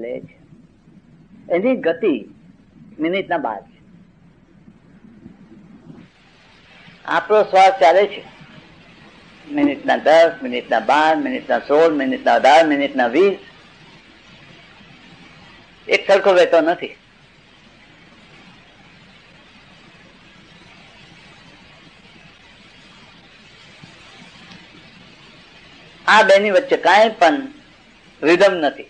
લે છે. એની ગતિ મિનિટના 12 છે. આપણો શ્વાસ ચાલે છે મિનિટના 10, મિનિટના 12, મિનિટના 16, મિનિટના 18, મિનિટના 20. એક સરખો વહેતો નથી. આ બેની વચ્ચે કાંઈ પણ રિધમ નથી.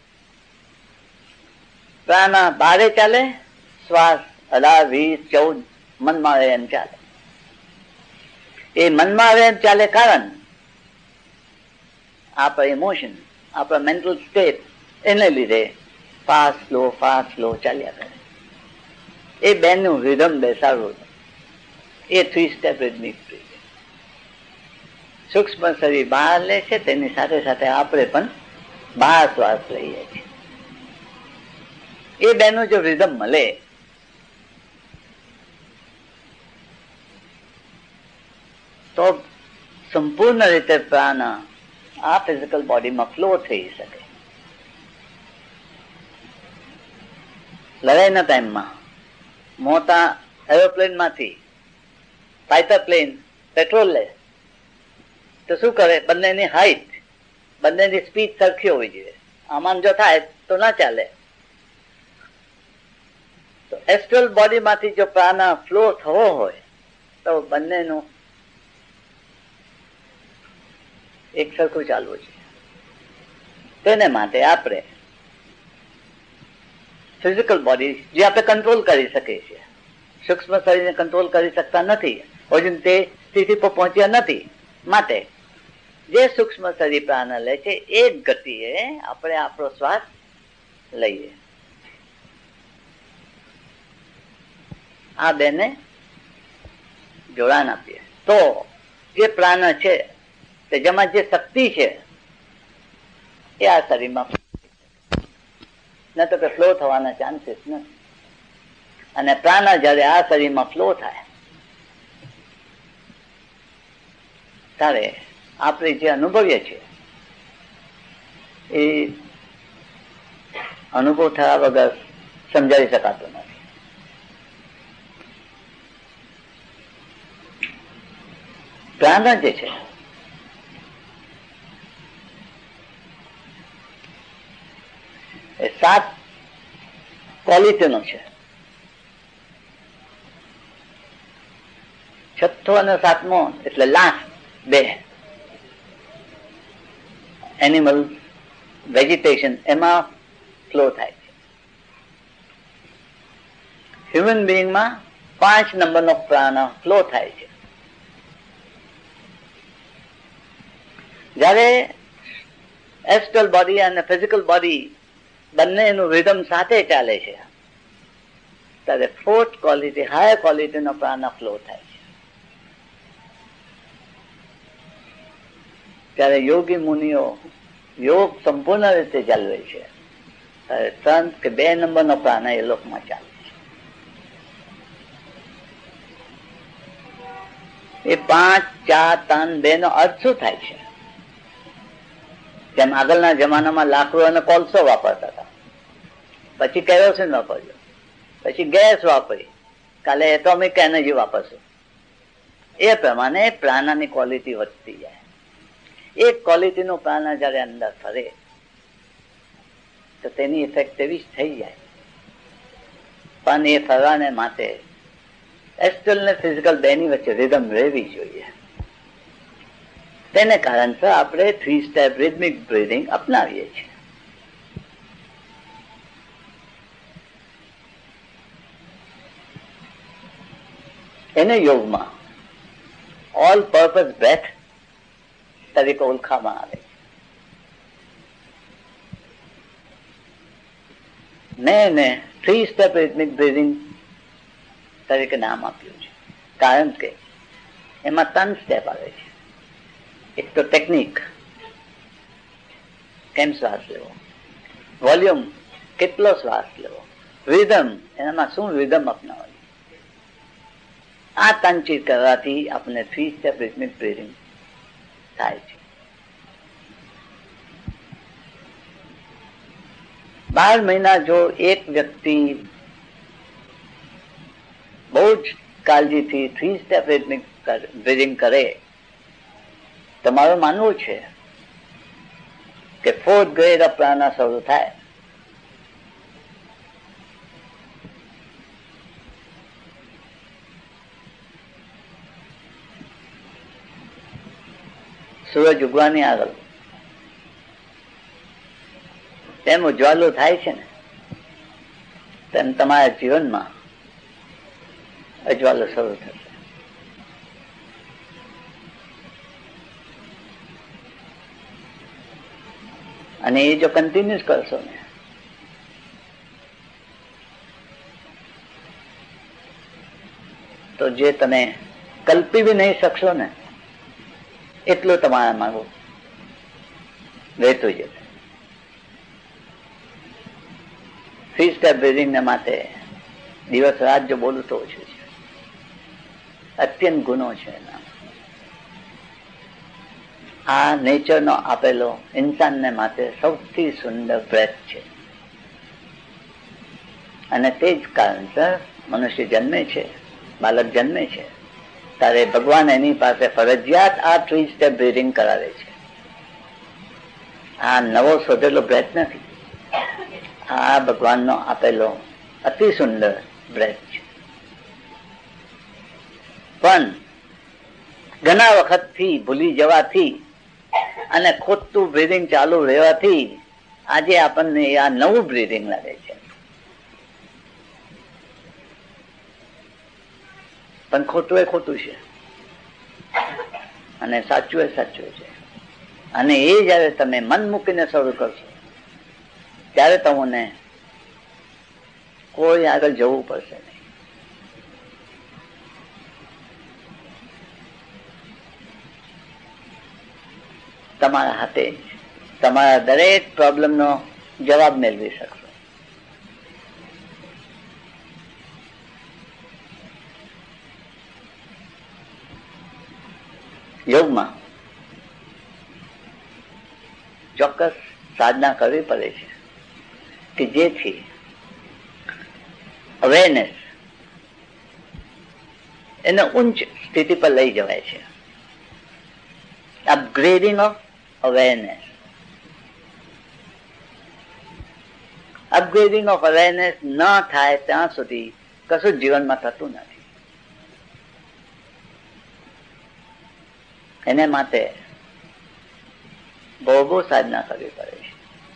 પ્રાણ 12 ચાલે, શ્વાસ 18, 20, 14 મનમાં આવે એમ ચાલે. એ મનમાં આવે એમ ચાલે કારણ આપણા ઇમોશન, આપણા મેન્ટલ સ્ટેટ એને લીધે ફાસ્ટ સ્લો ચાલ્યા કરે. એ બેનનું રિધમ બેસાડવું એ 3 સ્ટેપ રિધમિક બ્રીથિંગ. સૂક્ષ્મ શરીર બહાર લે છે, તેની સાથે સાથે આપણે પણ બહાર શ્વાસ લઈએ છીએ. એ બેનું જો રિધમ મળે તો સંપૂર્ણ રીતે પ્રાણ આ ફિઝિકલ બોડીમાં ફ્લો થઈ શકે. લડાઈના ટાઈમમાં મોટા એરોપ્લેન માંથી ફાઈટર પ્લેન પેટ્રોલ લે તો શું કરે? બંનેની હાઈટ, બંનેની સ્પીડ સરખી હોવી જોઈએ. આમાં જો થાય તો ના ચાલે. તો એસ્ટ્રલ બોડી માંથી જો પ્રાણ ફ્લો થવો હોય તો બંનેનું એક સરખું ચાલવું છે. તેને માટે આપણે ફિઝિકલ બોડી જે આપણે કંટ્રોલ કરી શકીએ છીએ, સૂક્ષ્મ શરીરને કંટ્રોલ કરી શકતા નથી, હજુ તે સ્થિતિ પર પહોંચ્યા નથી. માટે જે સૂક્ષ્મ શરીર પ્રાણ લે છે એ ગતિએ આપણે આપણો શ્વાસ લઈએ. આ બેને જોડાણ આપીએ તો જે પ્રાણ છે તે જેમાં જે શક્તિ છે એ આ શરીરમાં ન તો કે ફ્લો થવાના ચાન્સીસ નથી. અને પ્રાણ જયારે આ શરીરમાં ફ્લો થાય ત્યારે આપણે જે અનુભવીએ છીએ એ અનુભવ થયા વગર સમજાવી શકાતો નથી. પ્રાણ જે છે એ 7 ક્વોલિટીનો છે. 6થો અને 7મો એટલે લાસ્ટ 2 એનિમલ વેજીટેશન એમાં ફ્લો થાય છે. હ્યુમન બીઈંગમાં 5 નંબરનો પ્રાણ ફ્લો થાય છે. જ્યારે એસ્ટ્રલ બોડી અને ફિઝિકલ બોડી બંનેનું રિધમ સાથે ચાલે છે ત્યારે 4th ક્વોલિટી, હાયર ક્વોલિટીનો પ્રાણ ફ્લો થાય છે. ત્યારે યોગી મુનિઓ યોગ સંપૂર્ણ રીતે ચાલવે છે ત્યારે 3 કે 2 નંબરનો પ્રાણ એ લોકમાં ચાલે છે. એ 5, 4, 3, 2 નો અર્થ શું થાય છે? જેમ આગળના જમાનામાં લાકડું અને કોલસો વાપરતા હતા, પછી કેરોસીન વાપરજો, પછી ગેસ વાપરી, કાલે એટોમિક એનર્જી વાપરશું. એ પ્રમાણે પ્રાણની ક્વોલિટી વધતી જાય. એક ક્વોલિટીનું પ્રાણ જયારે અંદર ફરે તો તેની ઇફેક્ટ એવી જ થઈ જાય. પણ એ ફરવાને માટે એસ્ટ્રલ ને ફિઝિકલ બેની વચ્ચે રિધમ રહેવી જોઈએ. તેને કારણસર આપણે 3 સ્ટેપ રિધમિક બ્રીથિંગ અપનાવીએ છીએ. એને યોગમાં ઓલ પર્પઝ બ્રેથ તરીકે ઓળખવામાં આવે છે. મેં એને 3 સ્ટેપ રિધમિક બ્રીથિંગ તરીકે નામ આપ્યું છે કારણ કે એમાં 3 સ્ટેપ આવે છે. એક તો ટેકનિક, કેમ શ્વાસ લેવો, વોલ્યુમ, કેટલો શ્વાસ લેવો, રિધમ, એનામાં શું રિધમ અપનાવવાની. આ 3 ચીજ કરવાથી આપણે 3 સ્ટેપ રિધમિક બ્રીથિંગ થાય છે. 12 મહિના જો એક વ્યક્તિ બહુ જ કાળજીથી 3 સ્ટેપ બ્રીથિંગ કરે, તમારું માનવું છે કે 4th ગ્રેડ ઓફ પ્રાણા શરૂ થાય. સૂરજ ઉગવાની આગળ તેમ ઉજ્વાલું થાય છે ને, તેમ તમારા જીવનમાં અજવાલો શરૂ થશે. અને એ જો કન્ટિન્યુઅસ કરશો ને, તો જે તમે કલ્પી બી નહીં શકશો ને એટલું તમારા માગું વહેતું જશે. 3 સ્ટેપ બ્રીથિંગ ને માટે દિવસ રાત જો બોલું તો ઓછું છે. અત્યંત ગુનો છે એના. આ નેચરનો આપેલો ઇન્સાનને માટે સૌથી સુંદર બ્રેથ છે. અને તે જ કારણસર મનુષ્ય જન્મે છે, બાળક જન્મે છે, ત્યારે ભગવાન એની પાસે ફરજિયાત આ 3 સ્ટેપ બ્રીથિંગ કરાવે છે. આ નવો શોધેલો બ્રેથ નથી, આ ભગવાનનો આપેલો અતિ સુંદર બ્રેથ છે. પણ ઘણા વખતથી ભૂલી જવાથી અને ખોટું બ્રીથિંગ ચાલુ રહેવાથી આજે આપણને આ નવું બ્રીથિંગ લાગે છે. પણ ખોટું એ ખોટું છે અને સાચું એ સાચું છે. અને એ જયારે તમે મન મૂકીને શરૂ કરશો ત્યારે તમને કોઈ આગળ જવું પડશે નહીં. તમારા હાથે તમારા દરેક પ્રોબ્લેમનો જવાબ મેળવી શકશો. યોગમાં ચોક્કસ સાધના કરવી પડે છે કે જેથી અવેરનેસ એને ઉચ્ચ સ્થિતિ પર લઈ જવાય છે. Upgrading of awareness. Upgrading of awareness ન થાય ત્યાં સુધી કશું જીવનમાં થતું નથી. એને માટે બહુ સાધના કરવી પડે છે.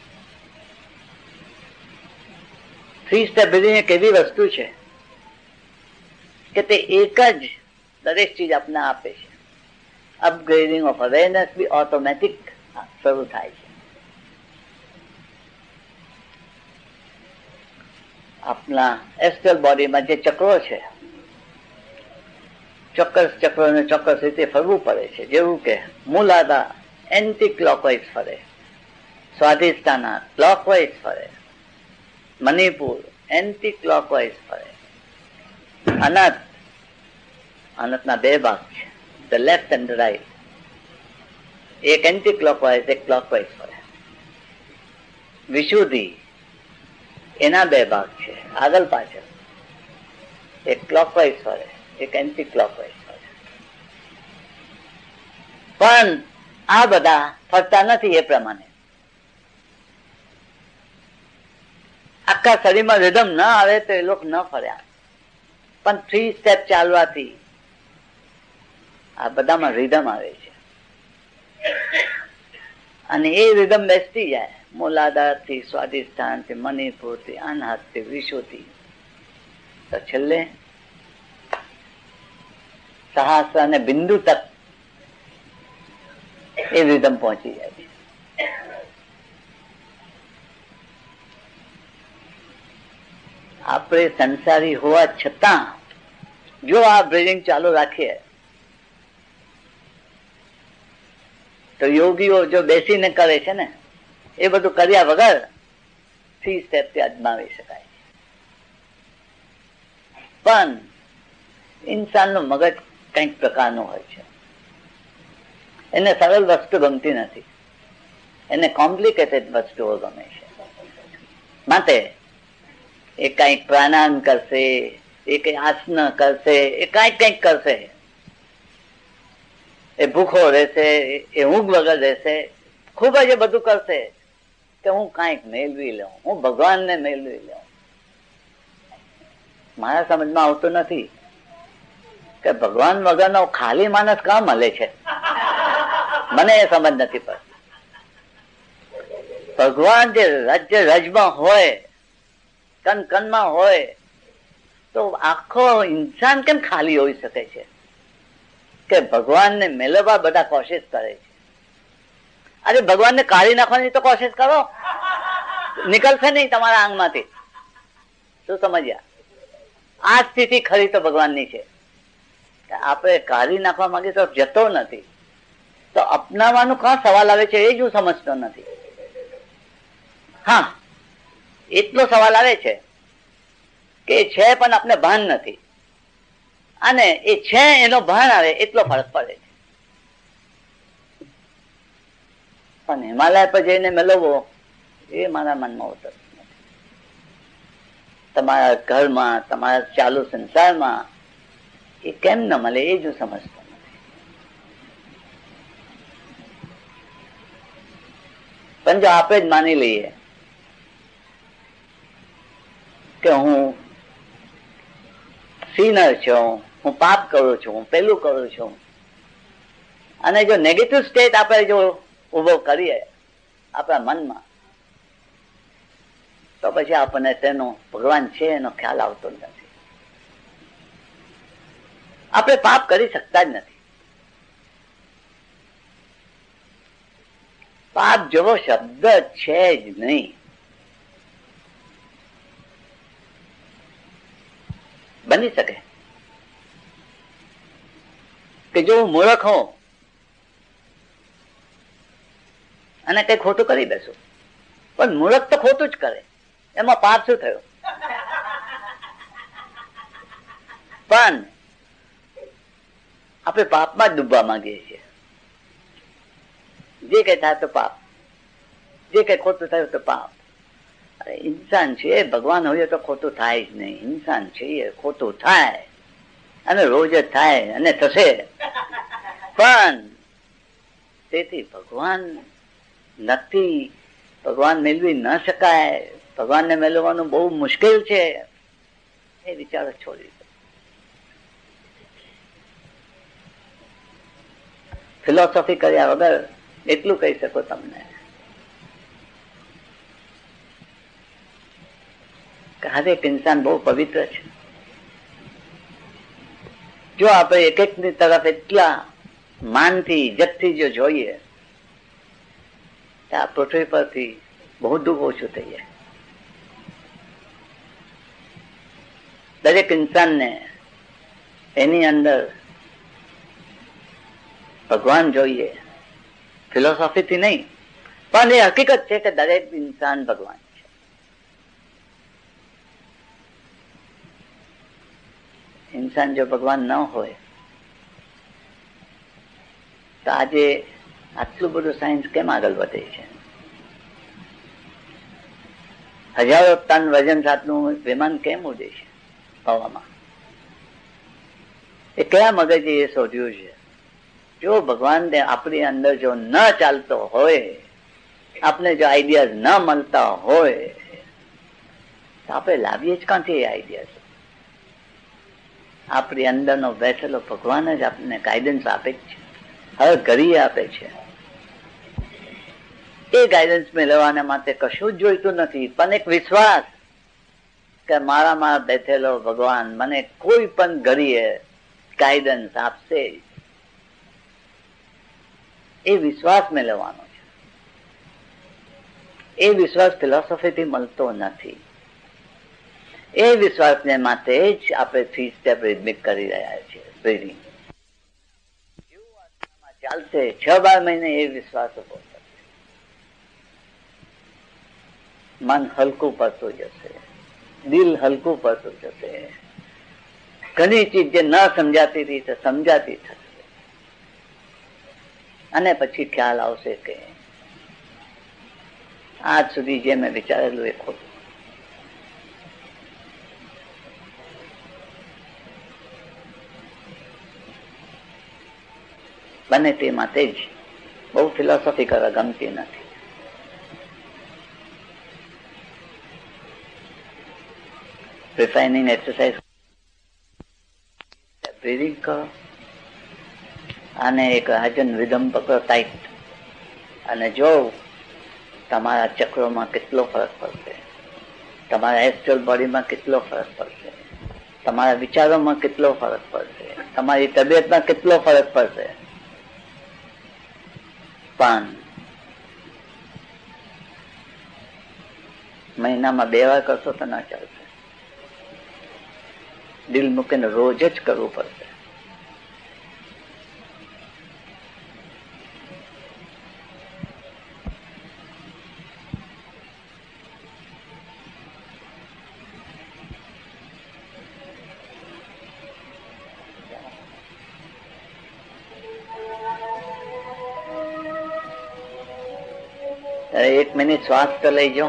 3 સ્ટેપ બ્રીથિંગ એક એવી વસ્તુ છે કે તે એક જ દરેક ચીજ આપને આપે છે. અપગ્રેડિંગ ઓફ અવેરનેસ બી ઓટોમેટિક શરૂ થાય છે. આપણા એસ્ટ્રલ બોડીમાં જે ચક્રો છે, ચોક્કસ ચક્રોને ચોક્કસ રીતે ફરવું પડે છે. જેવું કે મૂલાધાર એન્ટી ક્લોકવાઇઝ ફરે, સ્વાધિષ્ઠાન ક્લોકવાઇઝ ફરે, મણિપુર એન્ટી ક્લોકવાઇઝ ફરે, અનંતના 2 ભાગ છે, ધ લેફ્ટ એન્ડ રાઈટ. એક એન્ટી ક્લોકવાઇઝ, એક ક્લોકવાઇઝ ફરે. વિશુદ્ધિ એના 2 ભાગ છે, આગળ પાછળ. એક ક્લોકવાઇઝ ફરે, એક એન્ટી ક્લોકવાઇઝ ફરે. પણ આ બધા ફરતા નથી એ પ્રમાણે. આખા શરીરમાં રિધમ ન આવે તો એ લોકો ન ફર્યા. પણ 3 સ્ટેપ ચાલવાથી આ બધામાં રિધમ આવે છે. અને એ રિધમ બેસતી જાય મૂલાધારથી, સ્વાધિષ્ઠાનથી, મણિપુરથી, અનાહતથી, વિશુદ્ધિ. તો છેલ્લે સહસ્ર અને બિંદુ તક એ રિધમ પહોંચી જાય છે. આપણે સંસારી હોવા છતાં જો આ બ્રીથિંગ ચાલુ રાખીએ તો યોગીઓ જો બેસીને કરે છે ને, એ બધું કર્યા વગર 3 સ્ટેપથી અજમાવી શકાય. પણ ઇન્સાનનું મગજ કંઈક પ્રકારનું હોય છે. એને સરળ વસ્તુ ગમતી નથી, એને કોમ્પ્લિકેટેડ વસ્તુઓ ગમે છે. માટે એ કઈક પ્રાણાયામ કરશે, એ કઈ આસન કરશે, એ કઈક કરશે, એ ભૂખો રહેશે, એ ઊંઘ વગર રહેશે, ખૂબ જ એ બધું કરશે કે હું કઈક મેળવી લઉં, હું ભગવાનને મેળવી લઉં. મારા સમજમાં આવતું નથી કે ભગવાન વગરનો ખાલી માણસ કાં મળે છે. મને એ સમજ નથી પડતી. ભગવાન જે રાજ્ય રજમાં હોય, કન કનમાં હોય, તો આખો ઇન્સાન કેમ ખાલી હોઈ શકે છે? કે ભગવાનને મેળવવા બધા કોશિશ કરે છે. અરે ભગવાનને કાઢી નાખવાની તો કોશિશ કરો, નીકળશે નહીં તમારા આંગમાંથી. શું સમજ્યા? આ સ્થિતિ ખરી તો ભગવાનની છે. આપણે કાઢી નાખવા માંગીએ તો જતો નથી, તો અપનાવવાનું કાં સવાલ આવે છે એ જ હું સમજતો નથી. હા, એટલો સવાલ આવે છે કે છે પણ આપણે ભાન નથી, અને એ છે એનો ભાન આવે એટલો ફરક પડે છે. પણ હિમાલય પર જઈને મેળવવો એ મારા મનમાં ઉતરતું નથી. તમારા ઘરમાં, તમારા ચાલુ સંસારમાં એ કેમ ન મળે એ જ હું સમજતો નથી. પણ જો આપણે જ માની લઈએ કે હું સિનર છું, હું પાપ કરું છું, હું પેલું કરું છું, અને જો નેગેટિવ સ્ટેટ આપણે જો ઉભો કરીએ આપણા મનમાં, તો પછી આપણને તેનો ભગવાન છે એનો ખ્યાલ આવતો નથી. આપણે પાપ કરી શકતા જ નથી. પાપ જેવો શબ્દ છે જ નહીં. બની શકે કે જો હું મૂર્ખ હોઉં અને કઈ ખોટું કરી બેસું, પણ મૂર્ખ તો ખોટું જ કરે, એમાં પાપ શું થયો? પણ આપણે પાપમાં જ ડૂબવા માંગીએ છીએ. જે કઈ થાય તો પાપ, જે કઈ ખોટું થયું તો પાપ. અરે ઇન્સાન છે, ભગવાન હોય તો ખોટું થાય જ નહીં. ઇન્સાન છે, ખોટું થાય, અને રોજ જ થાય અને થશે. પણ તેથી ભગવાન નથી, ભગવાન મેળવી ન શકાય, ભગવાનને મેળવવાનું બહુ મુશ્કેલ છે, એ વિચારો છોડી દો. ફિલોસોફી કર્યા વગર એટલું કહી શકો તમને કે હરેક ઇન્સાન બહુ પવિત્ર છે. જો આપણે એક એકની તરફ એટલા માનથી, ઇજ્જતથી જો જોઈએ તો આ પૃથ્વી પરથી બહુ દુઃખ ઓછું થઈ જાય. દરેક ઇન્સાનને એની અંદર ભગવાન જોઈએ, ફિલોસોફીથી નહીં, પણ એ હકીકત છે કે દરેક ઇન્સાન ભગવાન છે. ઇન્સાન જો ભગવાન ન હોય તો આજે આટલું બધું સાયન્સ કેમ આગળ વધે છે? હજારો ટન વજન સાથનું વિમાન કેમ ઉડે છે હવામાં? એ કયા મગજે એ શોધ્યું છે? જો ભગવાનને આપણી અંદર જો ન ચાલતો હોય, આપણે જો આઈડિયાઝ ન મળતા હોય, તો આપણે લાવીએ જ ક્યાંથી એ આઈડિયાઝ? આપણી અંદરનો બેઠેલો ભગવાન જ આપણને ગાઈડન્સ આપે જ છે, હર ઘડી આપે છે. એ ગાઈડન્સ મેળવવાના માટે કશું જ જોઈતું નથી, પણ એક વિશ્વાસ કે મારામાં બેઠેલો ભગવાન મને કોઈ પણ ઘડીએ ગાઈડન્સ આપશે. એ વિશ્વાસ મેળવવાનો છે. એ વિશ્વાસ ફિલોસોફીથી મળતો નથી. એ વિશ્વાસને માટે જ આપણે 3 સ્ટેપ રિધમિક કરી રહ્યા છીએ. બ્રીથિંગ ચાલશે 6-12 મહિને એ વિશ્વાસ ઉભો થશે. મન હલકું પડતું જશે, દિલ હલકું પડતું જશે, ઘણી ચીજ જે ન સમજાતી હતી તે સમજાતી થશે, અને પછી ખ્યાલ આવશે કે આજ સુધી જે મેં વિચારેલું એ ખોટું. બને તે માટે જ. બહુ ફિલોસોફી કરવા ગમતી નથી. રિફાઇનિંગ એક્સરસાઇઝ બ્રીથિંગ કરો અને એક હજન વિધમ પકડો ટાઈટ, અને જો તમારા ચક્રોમાં કેટલો ફરક પડશે, તમારા એસ્ટ્રલ બોડીમાં કેટલો ફરક પડશે, તમારા વિચારોમાં કેટલો ફરક પડશે, તમારી તબિયતમાં કેટલો ફરક પડશે. પણ મહિનામાં 2 વાર કરશો તો ના ચાલશે. દિલ મૂકીને રોજ જ કરવું પડશે. એક મિનિટ શ્વાસ તો લઈ જાઓ.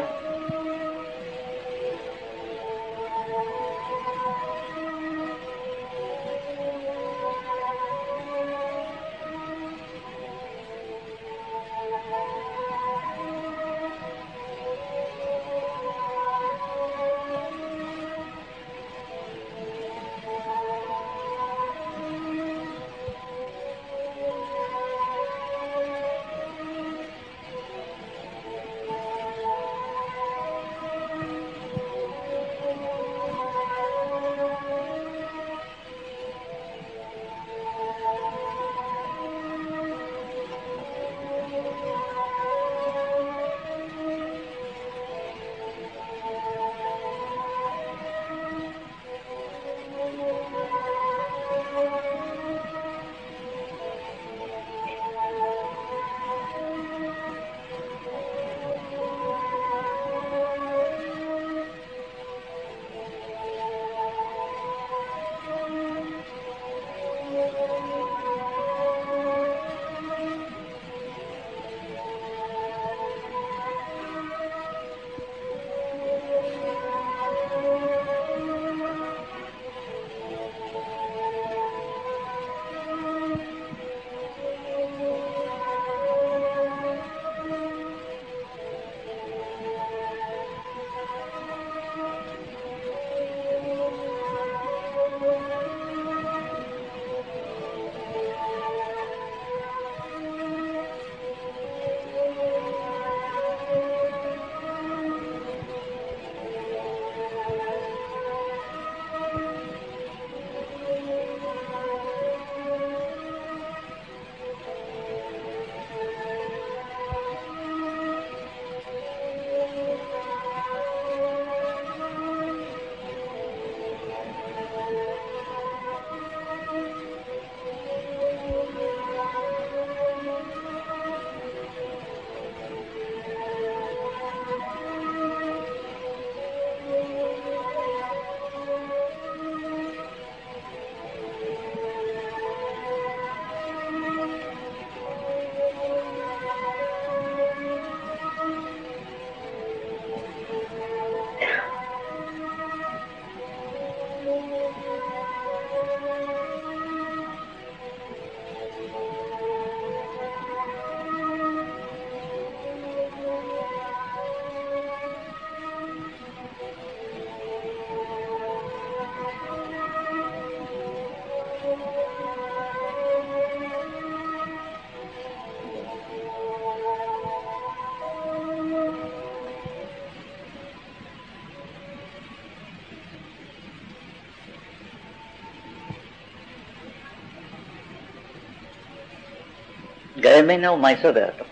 ગયા મહિને હું મૈસૂર ગયો હતો.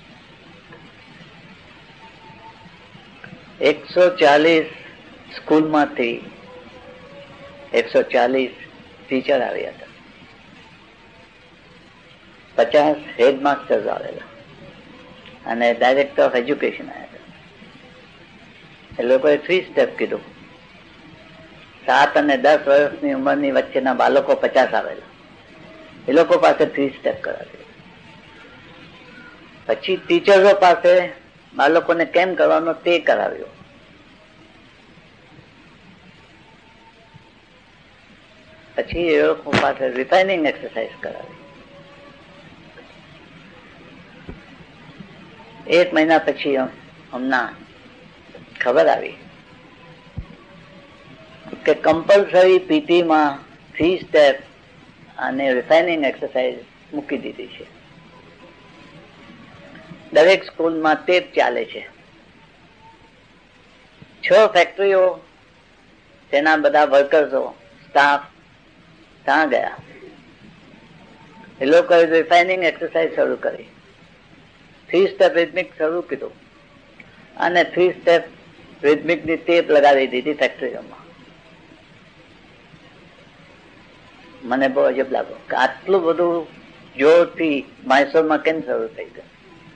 140 સ્કૂલમાંથી 140 ટીચર આવ્યા હતા, 50 હેડમાસ્ટર્સ આવેલા અને ડાયરેક્ટર ઓફ એજ્યુકેશન આવ્યા હતા. એ લોકોએ 3 સ્ટેપ કીધું. 7 અને 10 વર્ષની ઉંમરની વચ્ચેના બાળકો 50 આવેલા, એ લોકો પાસે 3 સ્ટેપ કરાવ્યું. પછી ટીચરો પાસે બાળકોને કેમ કરવાનો તે કરાવ્યો. પછી એ લોકો પાસે રિફાઇનિંગ એક્સરસાઇઝ કરાવી. 1 મહિના પછી હમણાં ખબર આવી કે કમ્પલસરી પીટીમાં 3 સ્ટેપ અને રિફાઇનિંગ એક્સરસાઇઝ મૂકી દીધી છે. દરેક સ્કૂલમાં ટેપ ચાલે છે. 6 ફેક્ટરીઓ, તેના બધા વર્કર્સો, સ્ટાફ ત્યાં ગયા. એ લોકોએ રિફાઇનિંગ એક્સરસાઇઝ શરૂ કરી. 3 સ્ટેપ રિધમિક શરૂ કીધું અને 3 સ્ટેપ રિધમિકની ટેપ લગાવી દીધી ફેક્ટરીઓમાં. મને બહુ અજબ લાગ્યો કે આટલું બધું જોરથી મૈસૂરમાં કેમ શરૂ થઈ ગયું.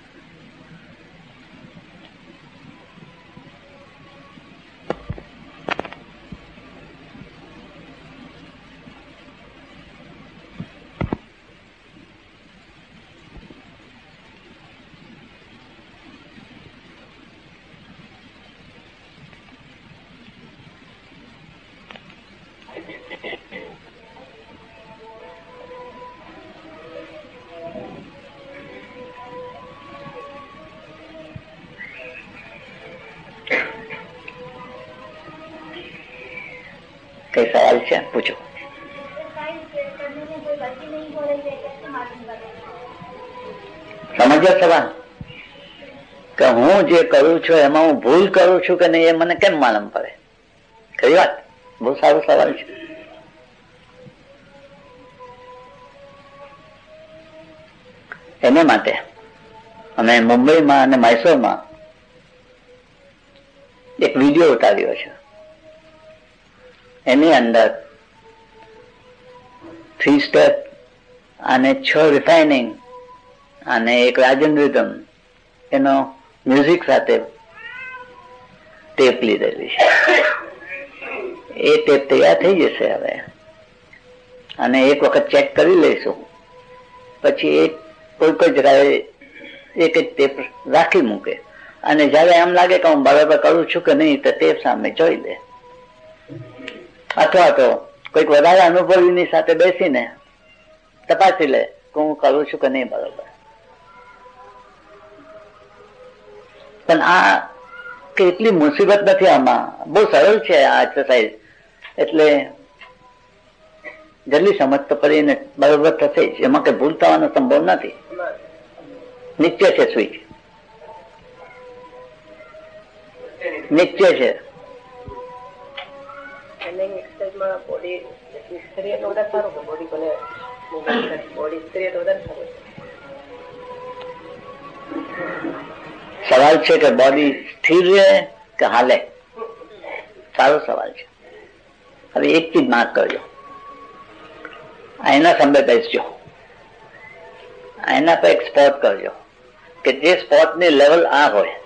કઈ સવાલ છે? પૂછો. સમજો સવાલ કે હું જે કરું છું એમાં હું ભૂલ કરું છું કે નહીં એ મને કેમ માલુમ પડે? ખરી વાત, બહુ સારો સવાલ છે. એને માટે અમે મુંબઈમાં અને મૈસૂરમાં એક વિડીયો ઉતાર્યો છે. એની અંદર 3 સ્ટેપ અને 6 રિફાઇનિંગ અને એક રાજન રિધમ એનો મ્યુઝિક સાથે ટેપ લીધેલી છે. એ ટેપ તૈયાર થઈ જશે હવે અને એક વખત ચેક કરી લઈશું. પછી કોઈ જગ્યાએ એક જ ટેપ રાખી મૂકે અને જયારે એમ લાગે કે હું બરાબર કરું છું કે નહીં તો ટેપ સામે જોઈ લે. અથવા તો કોઈક વધારે અનુભવીની સાથે બેસીને તપાસી લે કે હું કરું છું કે નહીં બરોબર. પણ આ કેટલી મુસીબત નથી આમાં, બહુ સરળ છે આ એક્સરસાઇઝ. એટલે જલ્દી સમજ તો પડીને બરોબર થશે જ, એમાં કઈ ભૂલ થવાનો સંભવ નથી. નિત્ય છે સ્વિચ, નિત્ય છે. સવાલ છે કે બોડી સ્થિર રહે કે હાલે? સારો સવાલ છે. હવે એક ચીજ માર્ક કરજો, આઈના સામે બેસજો, આઈના પર એક સ્પોટ કરજો કે જે સ્પોટની લેવલ આ હોય,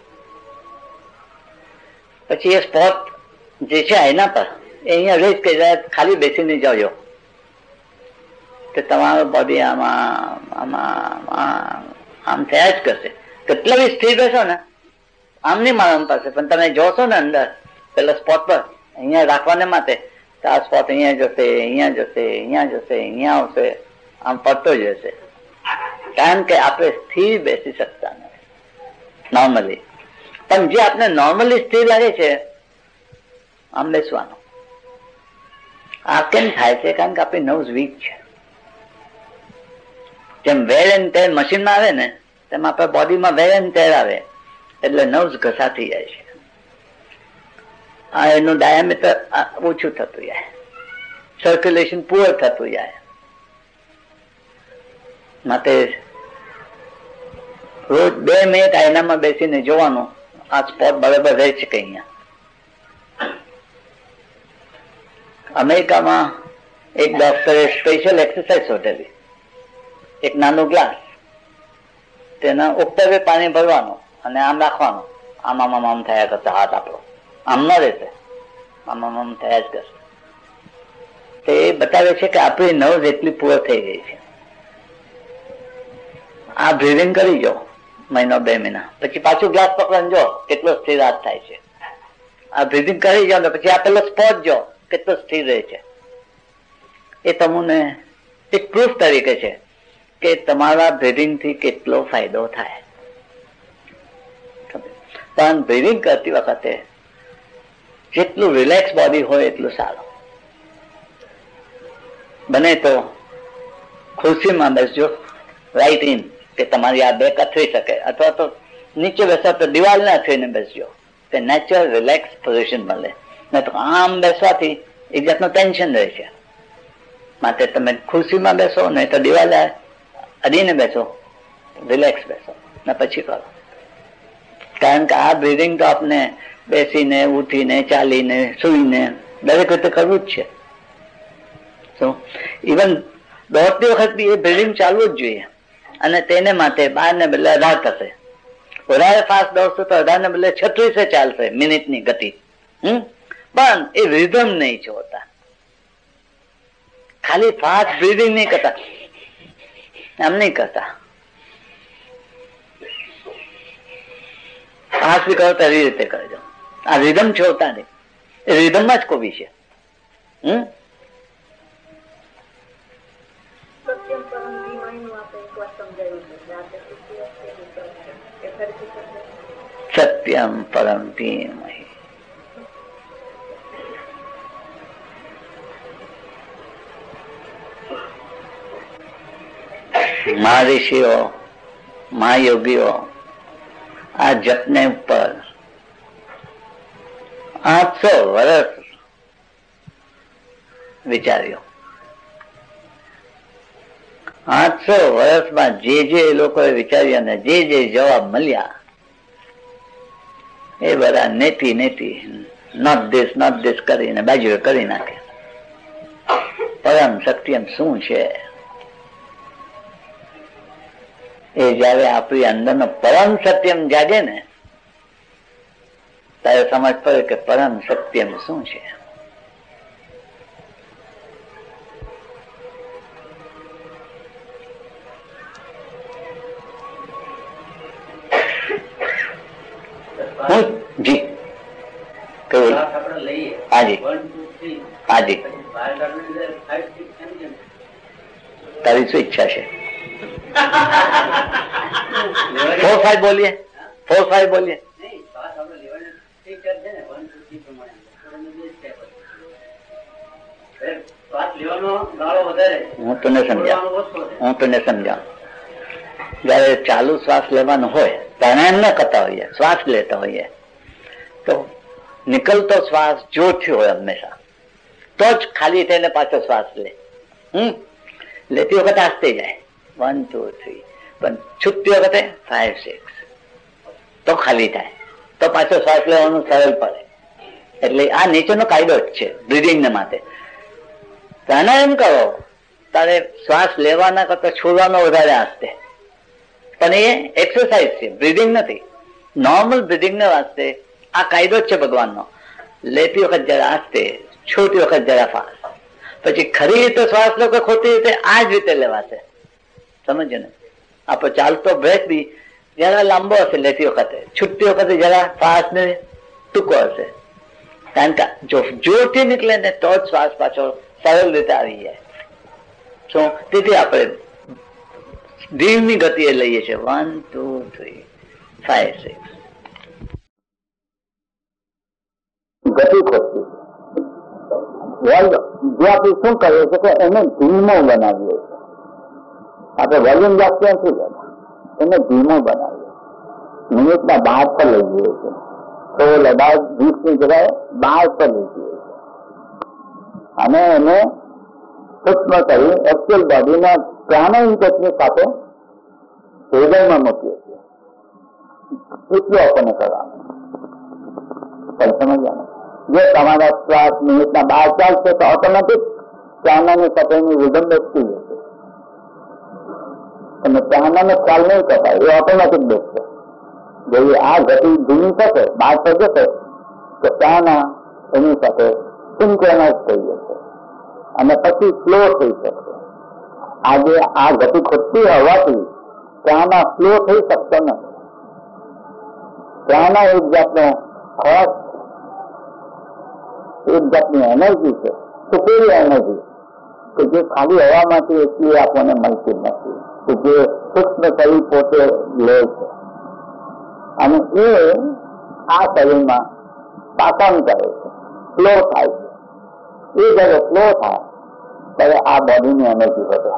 પછી એ સ્પોટ જે છે આઈના પર એ અહીંયા રહી કે ખાલી બેસીને જાઓ તો તમારું બોડી આમાં આમાં આમ થયા જ કરશે. કેટલા બી સ્થિર રહેશો ને આમ નહીં માલમ પાસે, પણ તમે જોશો ને અંદર પેલા સ્પોટ પર અહીંયા રાખવાને માટે તો આ સ્પોટ અહીંયા જશે, અહીંયા જશે, અહીંયા જશે, અહીંયા આવશે, આમ પડતો જ રહેશે. કારણ કે આપણે સ્થિર બેસી શકતા નથી નોર્મલી. પણ જે આપણે નોર્મલી સ્થિર લાગે છે આમ બેસવાનું. આ કેમ થાય છે? કારણ કે આપણી નર્વ્સ વીક છે. જેમ વેર એન્ડ ટેર મશીનમાં આવે ને તેમ આપણા બોડીમાં વેર એન્ડ ટેર આવે એટલે નર્વ્સ ઘસાતી જાય છે. આ એનું ડાયામીટર ઓછું થતું જાય, સર્ક્યુલેશન પુઅર થતું જાય. માટે રોજ 2 મિનિટ આયનામાં બેસીને જોવાનું આ સ્પોટ બરાબર રહે છે કે અહીંયા. અમેરિકામાં એક ડોક્ટરે સ્પેશિયલ એક્સરસાઇઝ શોધેલી. એક નાનો ગ્લાસ, તેના ઉપર પાણી ભરવાનું અને આમ રાખવાનું, આમ આમ આમ થયા કરતા હાથ આપણો આમ ન રહેશે, આમ આમ આમ થયા જ કરશે. તો એ બતાવે છે કે આપણી નર્વ એટલી પુઅર થઈ ગઈ છે. આ બ્રીધિંગ કરી જાઓ 1 મહિના 2 મહિના, પછી પાછું ગ્લાસ પકડીને જો કેટલો સ્થિર હાથ થાય છે. આ બ્રીધિંગ કરી જાઓ ને પછી આ પેલો સ્પોટ જો કેટલો સ્થિર રહે છે. એ તમને એક પ્રૂફ તરીકે છે કે તમારા બ્રીધિંગ થી કેટલો ફાયદો થાય. પણ બ્રીધિંગ કરતી વખતે જેટલું રિલેક્સ બોડી હોય એટલું સારું. બને તો ખુરશીમાં બેસજો, રાઈટ ઇન, કે તમારી આ બેક અથડી શકે, અથવા તો નીચે બેસો તો દિવાલને અથડીને બેસજો, કે નેચરલ રિલેક્સ પોઝિશન મળે. નહીં તો આમ બેસવાથી એક જાતનું ટેન્શન રહે છે. માટે તમે ખુરશીમાં બેસો, નહીં તો દિવાલે અડીને બેસો, રિલેક્સ બેસો ને પછી કરો. કારણ કે આ બ્રીધિંગ તો આપણે બેસીને, ઉઠીને, ચાલીને, સૂઈને દરેક રીતે કરવું જ છે. ઇવન દોડતી વખત બી એ બ્રીધિંગ ચાલવું જ જોઈએ. અને તેને માટે 12 ને બદલે 18 થશે. વધારે ફાસ્ટ દોડશો તો 18 ને બદલે 36 ચાલશે મિનિટની ગતિ. પણ એ રિધમ નહીં જોતા. ખાલી ફાસ્ટ બ્રીધિંગ નહીં કરતા, એમ નહીં કરતા. ફાસ્ટ બી કરો તો એવી રીતે કરજો. આ રિધમ છોડતા નહીં, એ રિધમમાં જ કોબી છે. સત્યમ પરમ ધીમહિ. મહારિષિઓ, મહાયોગીઓ આ જપને ઉપર 800 વર્ષ વિચાર્યો. 800 વર્ષમાં જે એ લોકોએ વિચાર્યા ને જે જવાબ મળ્યા એ બધા નેતી નોટ ધીસ કરીને બાજુએ કરી નાખે. પરમ સત્યમ શું છે એ જયારે આપણી અંદરનો પરમ સત્યમ જાગે ને ત્યારે સમજ પડે કે પરમ સત્યમ શું છે. જી કેવું? હાજી હાજી, તારી શું ઈચ્છા છે? 4-5 બોલીએ, 4-5 બોલીએ. હું તને સમજાવું. જયારે ચાલુ શ્વાસ લેવાનો હોય, પ્રાણાયામ ન કરતા હોઈએ, શ્વાસ લેતા હોઈએ, તો નીકળતો શ્વાસ જોરથી હોય હંમેશા, તો જ ખાલી થઈને પાછો શ્વાસ લે. લેતી વખતે આસ્તે જાય 1 2 3, પણ છૂટતી વખતે 5 6, તો ખાલી થાય, તો પાછો શ્વાસ લેવાનું સરળ પડે. એટલે આ નીચેનો કાયદો જ છે બ્રીધિંગ ને માટે. પ્રાણાયામ કરો તારે શ્વાસ લેવાના કરતા છોડવાનો વધારે આસ્તે, પણ એ એક્સરસાઇઝ છે, બ્રીધિંગ નથી. નોર્મલ બ્રીધિંગ ને વાસ્તે આ કાયદો જ છે ભગવાનનો. લેતી વખત જરા આસ્તે, છોડતી વખત જરા ફાસ્ટ. પછી ખરી રીતે શ્વાસ લો કે ખોટી રીતે, આ જ રીતે લેવાશે. સમજો ને? આપણો ચાલતો બ્રેક બી જરા લાંબો હશે લેતી વખતે, છૂટતી વખતે જરા ફાસ્ટ ને ટૂંકો હશે. કારણ કે જો જોરથી નીકળે ને તો જ શ્વાસ પાછો સરળ રીતે આવી જાય. શું? તેથી આપણે ધીમી ગતિએ લઈએ છીએ 1 2 3 5 6. ગતિ ખોટતી. જે આપણે શું કરીએ છીએ કે એને ધીમો બનાવીએ છીએ. આપણે વોલ્યુમ જાસ્ત નથી લેતા, એને ધીમો બનાવીએ. મિનિટના 12 પર લઈ જઈએ છીએ, 16 20 ની જગ્યાએ 12 પર લઈ જઈએ છીએ. અને એને સૂક્ષ્મ કરી એક્ચ્યુઅલ બોડીના પ્રાણાયામ ટેકનિક સાથે હૃદયમાં મૂકીએ છીએ. એટલું આપણને કરવાનું. સમજ્યા? જો તમારા શ્વાસ મિનિટના 12 ચાલશે તો ઓટોમેટિક પ્રાણાયામની સાથેની રિધમ બેસતી જશે. અને પ્રાણાયામનો ખ્યાલ નહીં કરતા, એ ઓટોમેટિક બેસશે. જો આ ગતિ ધીમી થશે, 12 પર જશે, તો પ્રાણાયામ એની સાથે સિંક્રનાઇઝ થઈ જશે અને પછી ફ્લો થઈ શકશે. આજે આ ગતિ ખોટતી હોવાથી ત્યાંના ફ્લો થઈ શકતો નથી. ત્યાંના એક જાતનો ખોરાક, એક જાતની એનર્જી છે, સુપેરિયર એનર્જી, કે જે ખાલી હવામાંથી એટલી આપણને મળતી નથી, કે જે સૂક્ષ્મ શરીર પોતે લે છે. અને એ આ શરીરમાં પાચન કરે છે, ફ્લો થાય છે. એ જયારે ફ્લો થાય ત્યારે આ બોડીની એનર્જી વધે.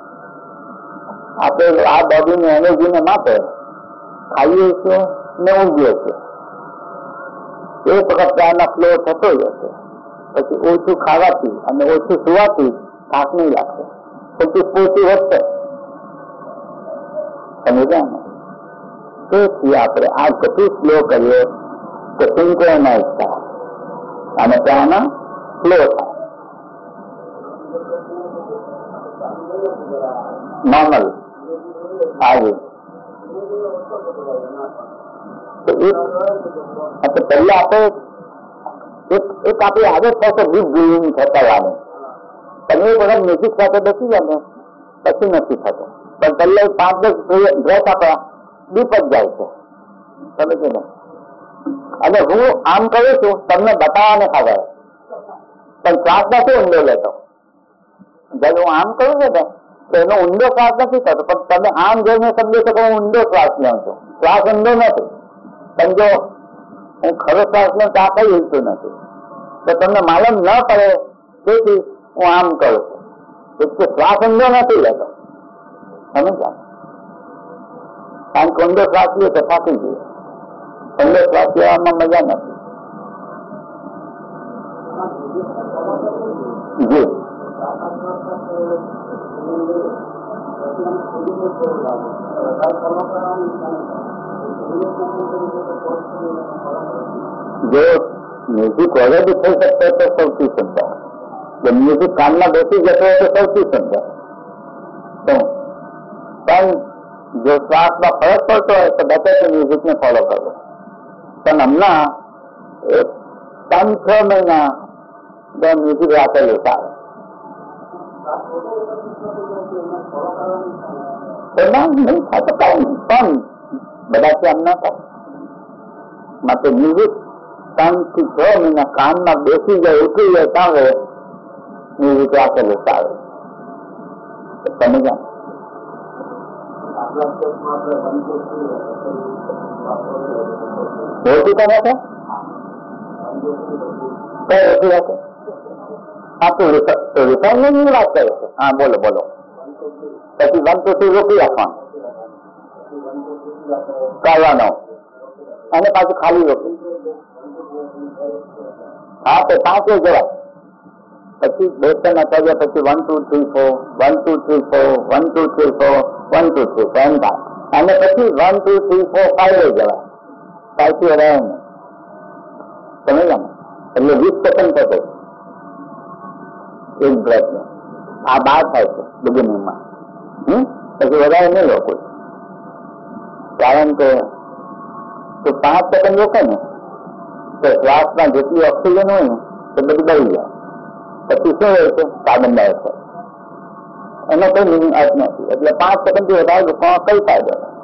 આપણે આ બોડીની એનર્જીને માટે ખાઈએ છીએ ને ઊંઘીએ છીએ. એક વખત ત્યાંનો ફ્લો થતો જ હશે, પછી ઓછું ખાવાથી અને ઓછું સુવાથી થાક નહીં લાગશે, પછી સ્ફૂર્તિ વધશે. સમજ્યા ને? તેથી આપણે આ ગતિ સ્લો કરીએ તો સિંક્રોનાઇઝ થાય અને ત્યાંનો ફ્લો થાય નોર્મલ. આવી પહેલા આપણે એક આપણી આદત થશે ડીપ બ્રીથિંગ થવાની. તમે એક વખત મ્યુઝિક સાથે બેસી જાય ને પછી નથી થતો, પણ પહેલા 5-10 બ્રેથ આપણા ડીપ જ જાય છે. સમજે ને? અને હું આમ કરું છું તમને બતાવવાને ખબર, પણ શ્વાસ નથી ઊંડો લેતો. જયારે હું આમ કરું છું ને તો એનો ઊંડો શ્વાસ નથી થતો, પણ તમે આમ જોઈને સમજો છો કે હું ઊંડો શ્વાસ લઉં છું. શ્વાસ ઊંડો નથી, પણ જો હું ખરો શ્વાસ લઉં તો આ કઈ હિલતું નથી, તો તમને માલૂમ ન પડે. તેથી હું આમ કરું છું, એટલે શ્વાસ ઊંડો નથી લેતો. સમજ્યા? કારણ કે ઊંડો શ્વાસ લે તો થાકી જઈએ. ઊંડો શ્વાસ લેવામાં મજા નથી. જી જો મ્યુઝિક વગેરે થઈ શકતો તો સૌથી સુંદર. જો મ્યુઝિક કાનમાં બેસી જતો હોય તો સૌથી સુંદર. પણ જો શ્વાસમાં ફરક પડતો હોય તો બેટર કે મ્યુઝિકને ફોલો કરવો. પણ હમણાં 5-6 મહિના મ્યુઝિક રાખેલું સારું. નહીં થાય તો કઈ નહીં, પણ બધાથી આમ ના થાય. માટે મ્યુઝિક 5-6 મહિના કાનમાં બેસી જાય, ઉઠી જાય તારે મ્યુઝિક રાખેલું સારું. તમે જાણો ઓળખી તો નથી કઈ ઓછી હશે. હા તો રિફાઇનમેન્ટની વાત કરે છે. હા બોલો બોલો. પછી 1 2 3 રોકી રાખવાનું કરવાનો અને પાછું ખાલી રોકી. હા તો 5 જવાય. પછી 2-3 અઠવાડિયા પછી 1 2 3 4 1 2 3 4 1 2 3 4 1 2 3 4 એમ થાય. અને પછી 1 2 3 4 5 જવાય. 5 થી રહે ને તમે જાણો એટલે 20 સેકન્ડ થશે એક બ્રેક ને. આ 12 થાય છે બિગિનિંગમાં. પછી વધારે નહીં રોકું, કારણ કે 5 સેકન્ડ રોકે ને તો શ્વાસમાં જેટલી ઓક્સિજન હોય ને એ બધી બળી જાય. પછી શું હોય છે? Carbon dioxide. એનો કોઈ મિનિંગ અર્થ નથી. એટલે 5 સેકન્ડ થી વધારે રોકવામાં કઈ ફાયદો નથી.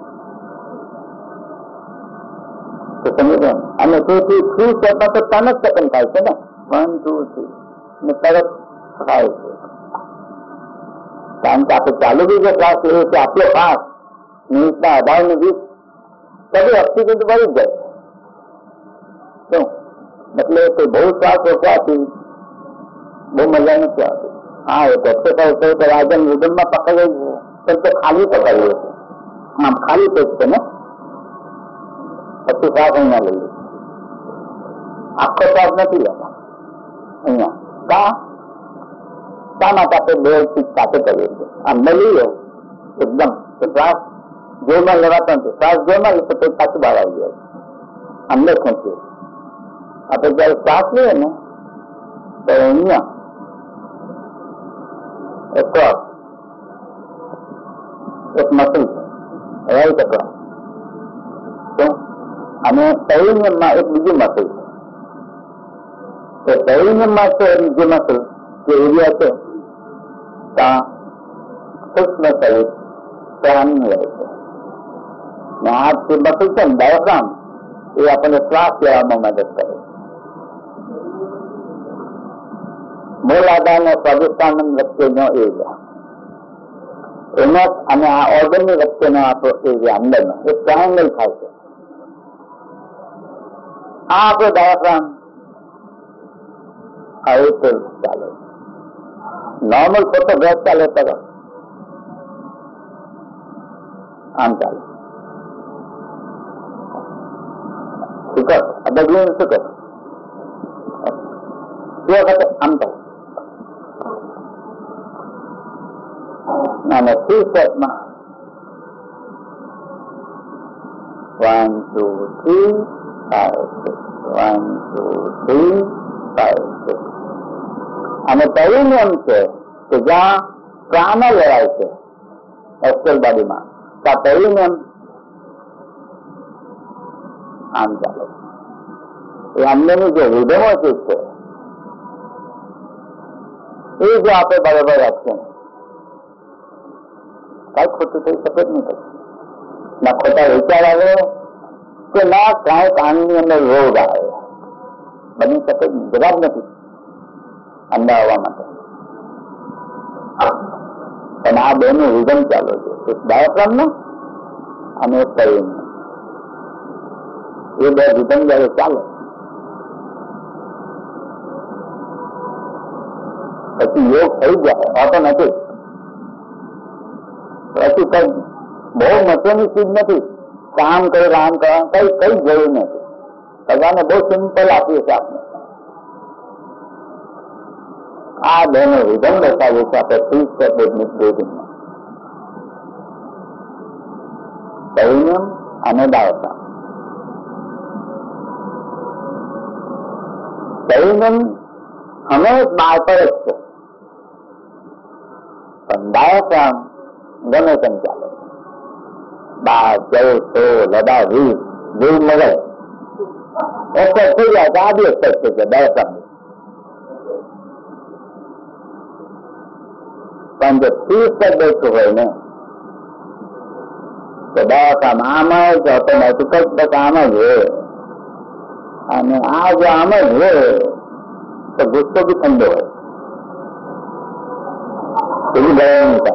તો સમજો. અને તેથી 3 સેકન્ડ તો 3 સેકન્ડ થાય છે ને. 1 2 3 ને તરત થાય છે. કારણ કે આપણે ચાલુ બી જે ક્લાસ એ છે આપણો પાસ મિનિટના 18 ને 20 કદી ઓક્સિજન તો બળી જ જાય. શું એટલે કે બહુ શ્વાસ રોકવાથી બહુ મજા નથી આવતી. હા એ એક્સરસાઇઝ થયું તો રાજન રિધમમાં પકડીએ છીએ તો ખાલી પકડીએ છીએ. આમ ખાલી પેટ છે ને પછી શ્વાસ અહીંયા લઈએ. આખો શ્વાસ નથી લેતા અહીંયા. શા માટે આપણે 2 ચીજ સાથે કરીએ છીએ? આમ લઈએ એકદમ શ્વાસ જોરમાં લેવાતો નથી. શ્વાસ જોરમાં લે તો પેટ પાછું બહાર આવી જાય. અંદર ખેંચીએ. આપણે જયારે શ્વાસ લઈએ ને તો અહીંયા એક મસલ છે રાઈટ અક્રોસ, અને પેરિનિયમમાં એક બીજું મસલ છે. પેરિનિયમમાં છે બીજું મસલ જે એરિયા છે ત્યાં સૂક્ષ્મ શરીર પ્રાણી રહે છે. ને આ જે મસલ છે ને ડાયાફ્રામ એ આપણને શ્વાસ લેવામાં મદદ કરે છે. મૂળાધાર અને સ્વાદિષ્ટાનંદ વચ્ચેનો એરિયા એનો અને આ ઓર્ગનની વચ્ચેનો આપણો એરિયા અંદરનો એ ટ્રાયંગલ થાય છે. આ આપણો ડાયાફ્રામ આવી રીતે ચાલે. નોર્મલ ફોટોગ્રાફ ચાલે તો આમ ચાલે. શું કર બદલીને શું કર એ વખતે આમ ચાલે. અને 3 સ્ટેપમાં 1 2 3 5 6 1 2 3 5 6. અને પહેલું નિયમ છે કે જ્યાં પ્રાણ લેવાય છે એક્સેલ બોડીમાં, ત્યાં પહેલું નિયમ આમ ચાલે. એ અંદરની જે વિધમો છે એ જો આપણે બરાબર રાખીએ કઈ ખોટું થઈ શકે જ નહીં. ના ખોટા વિચાર આવે કે ના કાંઈ કાનની અંદર રોગ આવે, બની શકે જ નહીં. જવાબ નથી અંદર આવવા માટે. પણ આ બેનું વિધમ ચાલુ છે, એક ડાયાફ્રામ અને એક શરીરનું. એ બે વિધમ જયારે ચાલે પછી યોગ થઈ જાય ઓટોમેટિક. પછી કઈ બહુ મહત્વની ચીજ નથી. કામ કરે રામ કરવા કઈ કઈ જરૂર નથી. ભગવાને બહુ સિમ્પલ આપ્યું છે આપણે. આ બેનો વિધમ બતાવ્યું છે આપણે 3 સ્ટેપ બ્રીથિંગમાં. પરિણ્યમ અને ડાયાફ્રામ. પરિણ્યમ હંમેશ બાર પર જ છે, પણ ડાયાફ્રામ ગમે તેમ ચાલે. 12 14 લડા 20 મગજ એક્સેસ થઈ જાય તો આ બી એક્સેસ થઈ જાય ડાયાફ્રામ. પણ જો 3 સ્ટેપ બેઠું હોય ને તો ડાયાફ્રામ આમ જ ઓટોમેટિક જ બસ આમ જ હોય. અને આ જો આમ જ હોય તો ગુસ્સો બી ઠંડો હોય. એવી ગરમ નહીં.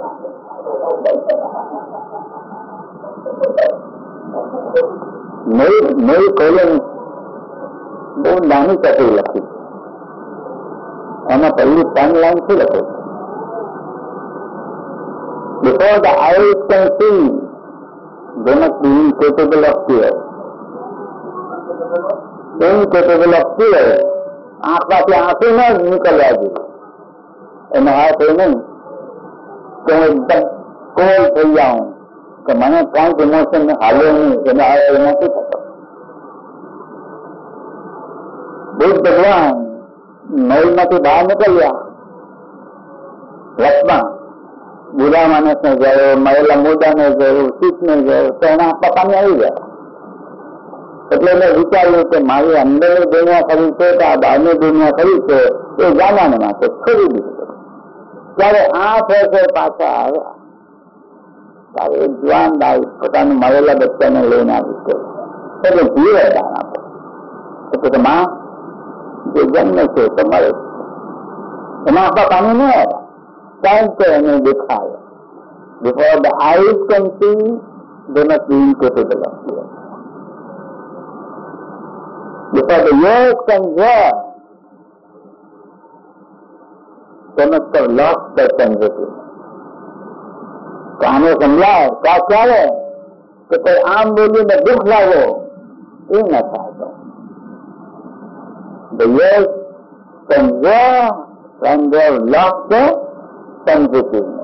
મેરી કોલમ બહુ નાની ચટણી લખી, એમાં પહેલી 3 લાઈન શું લખે? Before the eyes can see, they must be incapable of fear. Incapable of fear. આંખમાંથી આંસુ ન નીકળવા જોઈએ. એનો અર્થ એ નહીં કે હું એકદમ કોલ થઈ જાઉં કે મને કાંઈક ઇમોશન હાલે નહીં. એનો અર્થ એ નથી થતો. બુદ્ધ ભગવાન મહેલમાંથી બહાર નીકળ્યા રથમાં. બુરા માણસને જોયો, મરેલા મુર્દાને જોયું, શીખને જોયું તો એના પપ્પાને આવી ગયા. એટલે મેં વિચાર્યું કે મારી અંદરની દુનિયા ખરી છે કે આ બહારની દુનિયા ખરી છે એ જાણવાને માટે છોડી દીધું. ત્યારે આ ફેર પાછા આવ્યા ત્યારે એક જવાન બાઈ પોતાનું મરેલા બચ્ચાને લઈને આવી છે. એટલે જીવે દાન આપો એટલે માં જે જન્મે છે તો મળે. એમાં આપણા પાણી નહીં આવ્યા કારણ કે એને દેખાય. Before the eyes can see, they must be incapable of fear. Before the ears can hear, they must have lost their sensitivity. કાને સંભળાય ત્યાં ચાલે કે કોઈ આમ બોલીને દુઃખ લાવો એ ન થાય. The ears can hear when they have lost their sensitiveness.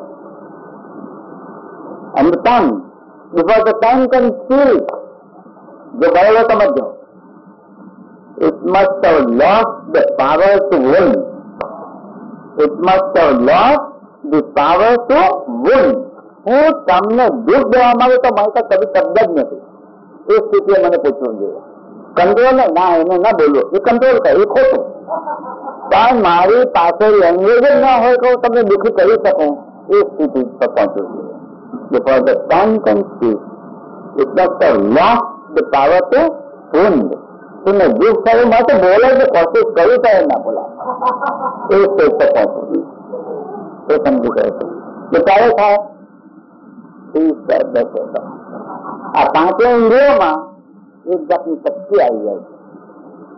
And the tongue, before the tongue can speak, जो बड़े समझो, it must have lost the power to win. It must have lost the power to win. હું તમને દુઃખ દેવા માંગુ તો મારી પાસે કભી શબ્દ જ નથી. એ સ્થિતિએ મને પૂછવું જોઈએ. કંટ્રોલ ના એને ના બોલવો એ કંટ્રોલ થાય એ ખોટું. પણ મારી પાસે લેંગ્વેજ જ ના હોય તો તમને દુઃખી કરી શકું એ સ્થિતિ પર પહોંચવું જોઈએ. Because the tongue can speak, it must have lost the power to wound. તમને દુઃખ થયું માટે બોલે છે કોશિશ કરી તો ના બોલા એ સ્ટેજ પર પહોંચવું એ સમજી ગયો છે. તો ત્યારે થાય આ પાંચે ઇન્દ્રિયોમાં એક જાતની શક્તિ આવી જાય છે.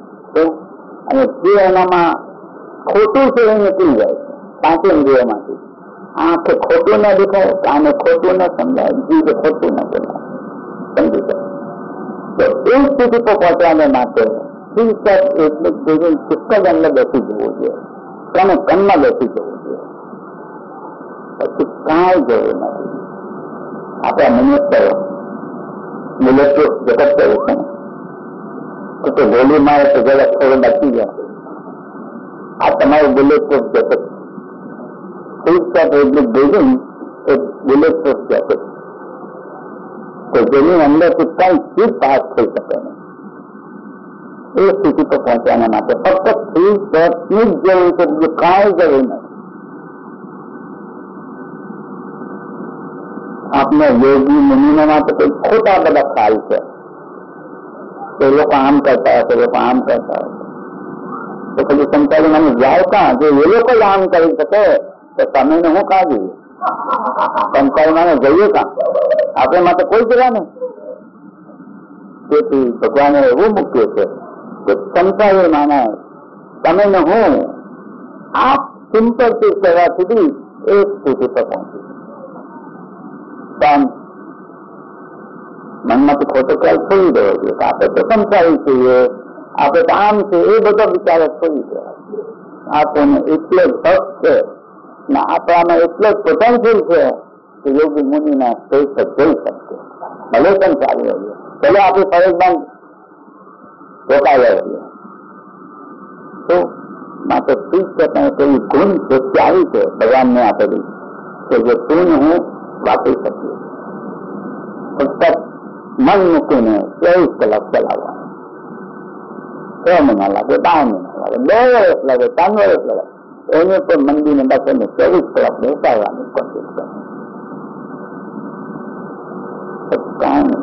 અને જે એનામાં ખોટું છે એ નીકળી જાય છે પાંચે ઇન્દ્રિયોમાંથી. આંખે ખોટું ન દેખાય, કાને ખોટું ન સમજાય, જીભે ખોટું ન બોલાય, સમજી જાય. તો એ સ્થિતિ પર પહોંચવાને માટે એટલે ચિત્ત જ અંદર બેસી જવું જોઈએ, તેને કનમાં બેસી જવું જોઈએ, પછી કાંઈ જરૂર નથી. આપણા મનુષ્ય બુલેટ જગત કર્યું છે ને, તો ગોલી મારે તો જગત થોડું બચી જાય. આ તમારું બુલેટ પ્રૂફ જગત, બિલ્ડિંગ એ બુલેટ પ્રૂફ જગત, તો જેની અંદરથી કઈ ચીજ પાસ થઈ શકે નહીં. એ સ્થિતિ પર પહોંચવાના માટે ફક્ત ફ્રી શોર્ટની જ જરૂર છે, બીજું કાંઈ જરૂર નથી. આપને યોગી મુનિના માટે કોઈ ખોટા બધા ખ્યાલ છે, એ લોકો આમ કરતા હશે, લોકો આમ કરતા હશે, તો પછી સંતાડી મને જાય કાં? જો એ લોકો જ આમ કરી શકે તો તમે હું કાં જોઈએ? સંતાડી મને જઈએ કાં? આપણે માટે કોઈ જગ્યા નહીં. તેથી ભગવાને એવું મૂક્યું છે કે સંતાડી માને તમે ને હું આ સિમ્પલથી કરવા સુધી એક સ્થિતિ પર પહોંચી. પણ મનમાંથી ખોટો ખ્યાલ છોડી દેવો જોઈએ કે આપણે તો સંસારી છીએ, આપણે તો આમ છે, એ બધો વિચારો છોડી દેવા. આપણને એટલે જ હક છે ને આપણામાં એટલો જ પોટેન્શિયલ છે કે યોગી મુનિના શ્રેષ્ઠ જઈ શકશે. ભલે પણ ચાલી રહીએ, ભલે આપણી ફરજમાં રોકાઈ રહીએ, તો માટે ઠીક છે, પણ કોઈ ગુણ વૃત્તિ આવી છે ભગવાનને આપેલી કે જે તું હું વાપરી શકીએ. ફક્ત મન મૂકીને 24 કલાક ચલાવવાનું. 6 મહિના લાગે, 12 મહિના લાગે, 2 વર્ષ લાગે, 3 વર્ષ લાગે, એને તો મંદિરને બસને 24 કલાક બેસાડવાની કોશિશ કરે. કાંઈ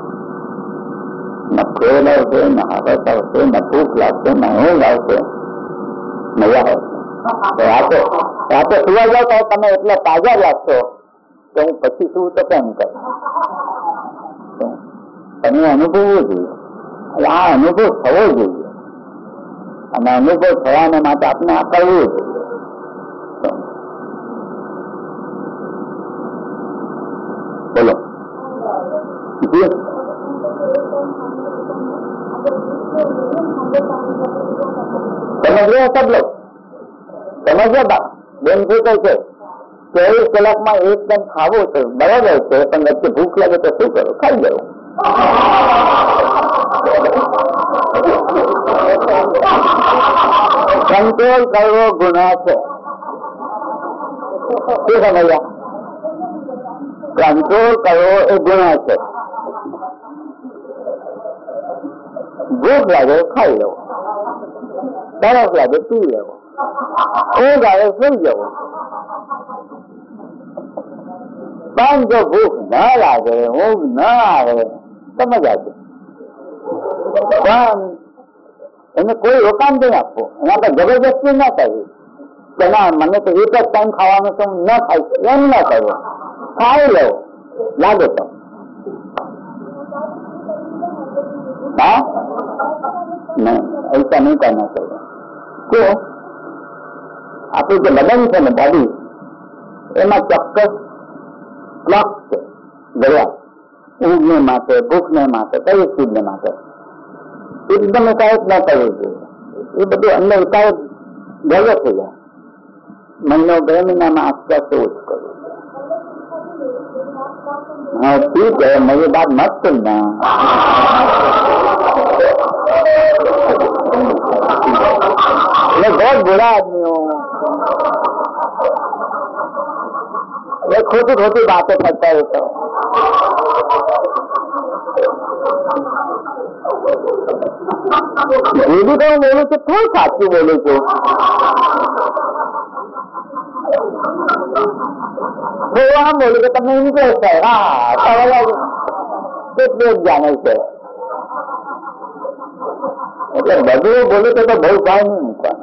ન ખેલ આવશે, ન હરસ આવશે, ન ભૂખ લાગશે, ન ઊંઘ આવશે, મજા આવશે. રાતે સુવા જાવ તો તમે એટલા તાજા લાગશો કે હું પછી શું તો કેમ કરું. તમે અનુભવવું જોઈએ, આ અનુભવ થવો જોઈએ, અને અનુભવ થવાને માટે આપણે આ કરવું જોઈએ. બોલો સમજ્યા સબ લોગ? સમજ્યા બેન શું કહે છે? 24 કલાકમાં એકદમ ખાવું છે, બરાબર છે, પણ વચ્ચે ભૂખ લાગે તો શું કરું? ખાઈ જવું. કંટ્રોલ કરવો ગુનાહ છે. શું સમજ્યા? કંટ્રોલ કરવો એ ગુનાહ છે. ભૂખ લાગે ખાઈ લેવો, તરફ લાગે પી લેવો, ઊંઘ આવે સુઈ જવું. પણ જો ભૂખ ના લાગે, ઊંઘ ના આવે તો મજા છે, પણ એને કોઈ રોકાણ નહીં આપવું, એના પર જબરજસ્તી ના કરવી કે ના મને તો એક જ ટાઈમ ખાવાનું તો ન ખાઈશ, એમ ના કરવું. ખાઈ લેવો લાગે તો. હા નહીં, ऐसा नहीं करना चाहिए. क्यों? આપણું જે બદન છે ને, બોડી, એમાં ચોક્કસ ક્લોક છે, ગયા ઊંઘને માટે, ભૂખને માટે, કઈ ચીજને માટે. એકદમ એકાએક ના કરવું જોઈએ. એ બધું અંદર એકાએક ગયો થઈ જાય. મહિનો 2 મહિનામાં આસપાસ એવું જ કરવું. हाँ ठीक है, मेरी बात मत सुनना. मैं बहुत बुरा आदमी हूँ, मैं खोटी खोटी बातें करता है. तो ये भी तो बोलूँ तो थोड़ा साथी बोलूँ तो हम बोले कि તમને ઇન્ટરેસ્ટ છે. હા કેટલું જાણે છે, એટલે બધું બોલે તો બહુ કાંઈ નહીં મૂકવાનું.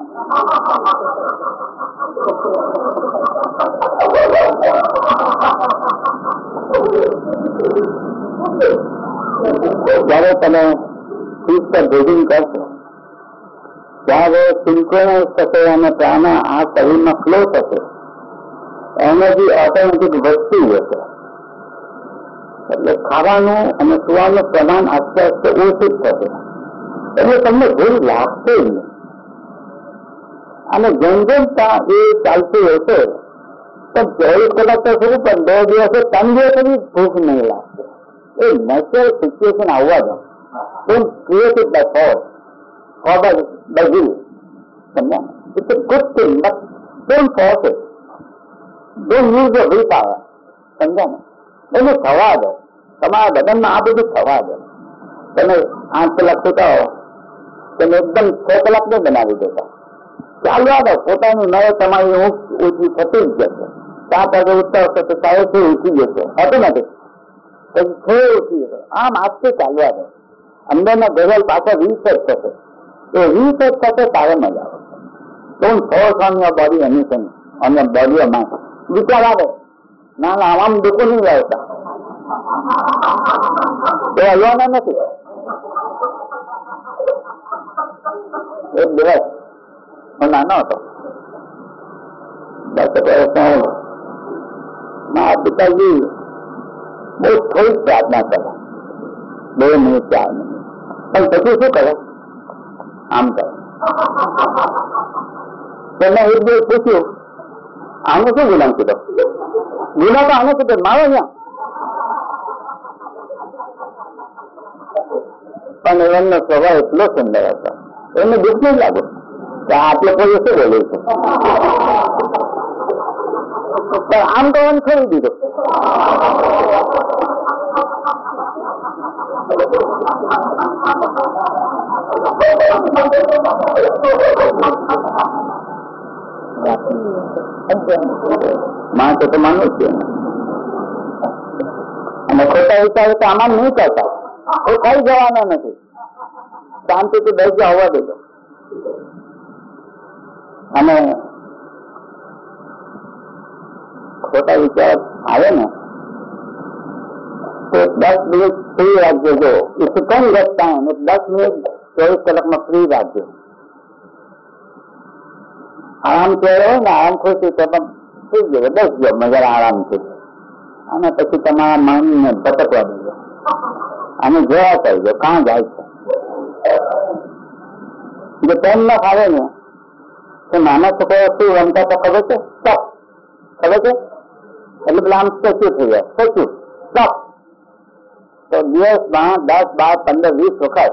જયારે તમે શીત પર ભોજન કરશો ત્યારે સિંક્રોનાઇઝ થશે અને પ્રાણ આ શરીરમાં ફ્લો થશે, એનર્જી ઓટોમેટિક વધતી જશે. એટલે ખાવાનું અને સુવાનું પ્રમાણ આસ્તે આસ્તે ઓછું જ થશે. એટલે તમને ભૂલ લાગશે જ નહીં. અને જેમ જેમ એ ચાલતું હશે તો 24 કલાક તો શું, પણ 2 દિવસે 3 દિવસ સુધી ભૂખ નહીં લાગશે. એ નેચરલ સિચ્યુએશન આવવા દો. Don't create it by force or by will. It's a good thing, but don't force it. Don't use your willpower. સમજાને? એને થવા દો. તમારા બદનમાં આ બધું થવા દો. તમે 8 કલાક સુતા હો, તમે એકદમ 6 કલાક નહીં બનાવી દેતા. ચાલવા દો. પોતાની નવે તમારી ઊંઘ ઓછી થતી જ જશે. 7 વાગે ઉઠતા હશે તો 6:30 ઉઠી જશે ઓટોમેટિક. પછી 6 ઉઠી જશે. આમ આજથી ચાલવા દો. અંદરના ગઝલ પાછા રીસેટ થશે. એ રીસેટ થશે તારે મજા આવે. Don't force on your body anything, on your body or mind. વિચાર આવે, ના ના આમ દુઃખો નહીં આવતા, એ હલવાના નથી. એક દિવસ હું નાનો હતો, 10 વર્ષનો. મારા પિતાજી બહુ થોડીક પ્રાર્થના કરે, 2 મિનિટ 4 મિનિટ, પણ પછી શું કરે, આમ કરે. મેં એક દિવસ પૂછ્યું, આને શું ગુલામ કીધો? ગુના તો આને કીધો, મારો અહીંયા. પણ એમનો સ્વભાવ એટલો સુંદર હતો, એમને દુઃખ નહીં લાગે કે આટલે કોઈ શું બોલે છે. પણ આમ તો એને છોડી દીધો. માણસો તો માનવું જ છે. અને ખોટા વિચારે તો આમાં નહીં કરતા, એ કઈ જવાના નથી. શાંતિથી બેસી હોવા દેજો. અને ખોટા વિચાર આવે ને તો 10 મિનિટ ફ્રી રાખજો. જો if you can get time, 10 minute 24 કલાકમાં ફ્રી રાખજો. આરામ કર્યો હોય ને, આરામ ખુશી તો પણ સુઈ ગયો, બેસજો મજા આરામથી. અને પછી તમારા મનને ભટકવા દેજો અને જોયા કરજો કાં જાય છે. જો તેમ ન ફાવે ને તો નાના છોકરા શું રમતા તો ખબર છે? સ્ટોપ. ખબર છે? એટલે પેલા આમ સ્ટેચ્યુ થઈ જાય, સ્ટેચ્યુ સ્ટોપ. તો દિવસમાં 10, 12, 15, 20 વખત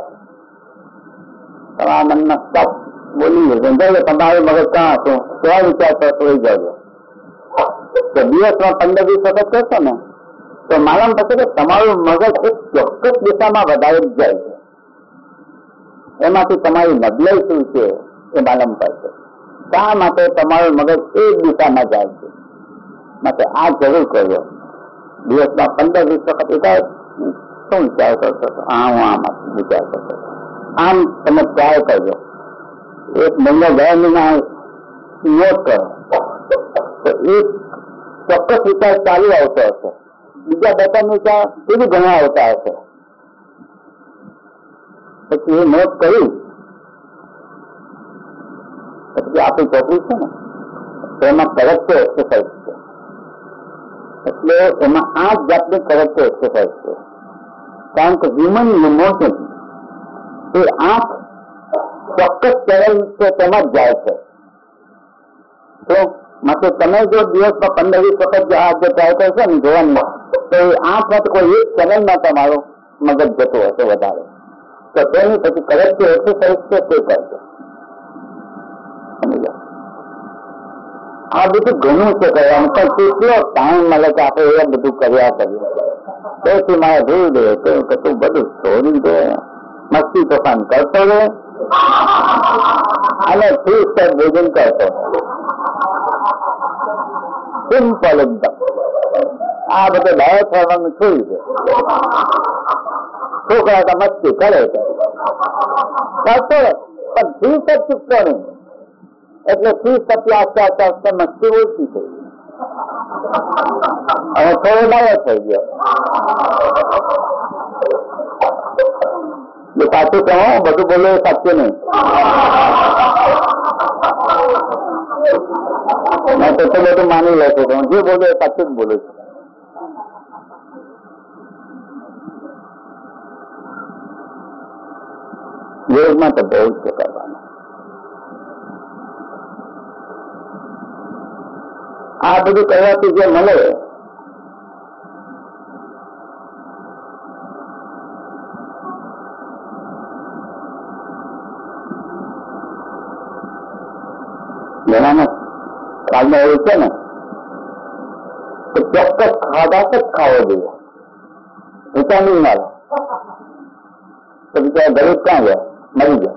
તમારા મનમાં સ્ટોપ બોલી જશે. તમારું મગજ ક્યાં હતું, કેવા વિચાર તો થઈ જાય. તો દિવસમાં 15, 20 વખત કરશો ને તો માલમ થશે કે તમારું મગજ એક ચોક્કસ દિશામાં વધારે જ જાય છે. એમાંથી તમારી નબળાઈ શું છે એ માલમ પડશે. શા માટે તમારું મગજ એક દિશામાં જાય છે. માટે આ જરૂર કરજો. દિવસમાં 15, 20 વખત એકાય શું વિચાર કરશો? હું આમ વિચાર કરશો. આમ તમે ટ્રાય કરજો. 1 મહિનો 2 મહિના નોટ કરો તો એક ચોક્કસ વિચાર ચાલુ આવતો હશે. બીજા 2-3 વિચાર એ બી ઘણા આવતા હશે. પછી એ નોટ કરી પછી આપણી ચોપડી છે ને તો એમાં કરેક્ટિવ એક્સરસાઇઝ છે. એટલે એમાં 8 જાતની કરેક્ટિવ એક્સરસાઇઝ છે. કારણ કે હ્યુમન ઇમોશન એ 8 ચોક્કસ ચેનલ છે તેમાં જ જાય છે. તો માટે તમે જો દિવસમાં 15-20 વખત આ જે ટ્રાય કરશો ને જોવાનું, તો એ 8 વખત કોઈ એક ચેનલમાં તમારું મગજ જતું હશે વધારે. તો તેની પછી કરેક્ટિવ એક્સરસાઇઝ છે તે કરજો. આ બધું ઘણું છે કરવાનું, પણ કેટલો ટાઈમ મળે કે આપણે એ બધું કર્યા કરીએ. તેથી મારે જોયું દે કે તું બધું છોડી દે, મસ્તી તોફાન કરતો રહે અને ઠીક ભોજન કરતો. સિમ્પલ એકદમ. આ બધે ડાયટ થવાનું છોડી દે. છોકરા તો મસ્તી કરે છે કરતો રહે, પણ ઠીક જ ચૂકતો નહીં. એટલે 30 આસ્તે આસ્તે મસ્તી ઓછી થઈ અને થોડો ડાયો થઈ ગયો. સાચું કહો, બધું બોલો સાચું નહીં. મેં તો બધું માની લે છે, હું જે બોલું એ સાચું જ બોલું છું. યોગમાં તો બહુ જ કરવાનું. આ બધું કરવાથી જે મળે જેનામાં કાલમાં એવું છે ને કે ચોક્કસ ખાધા જ ખાવો જોઈએ, વિટામિન ના તો બિચારા ગરીબ ક્યાં જાય, મરી જાય.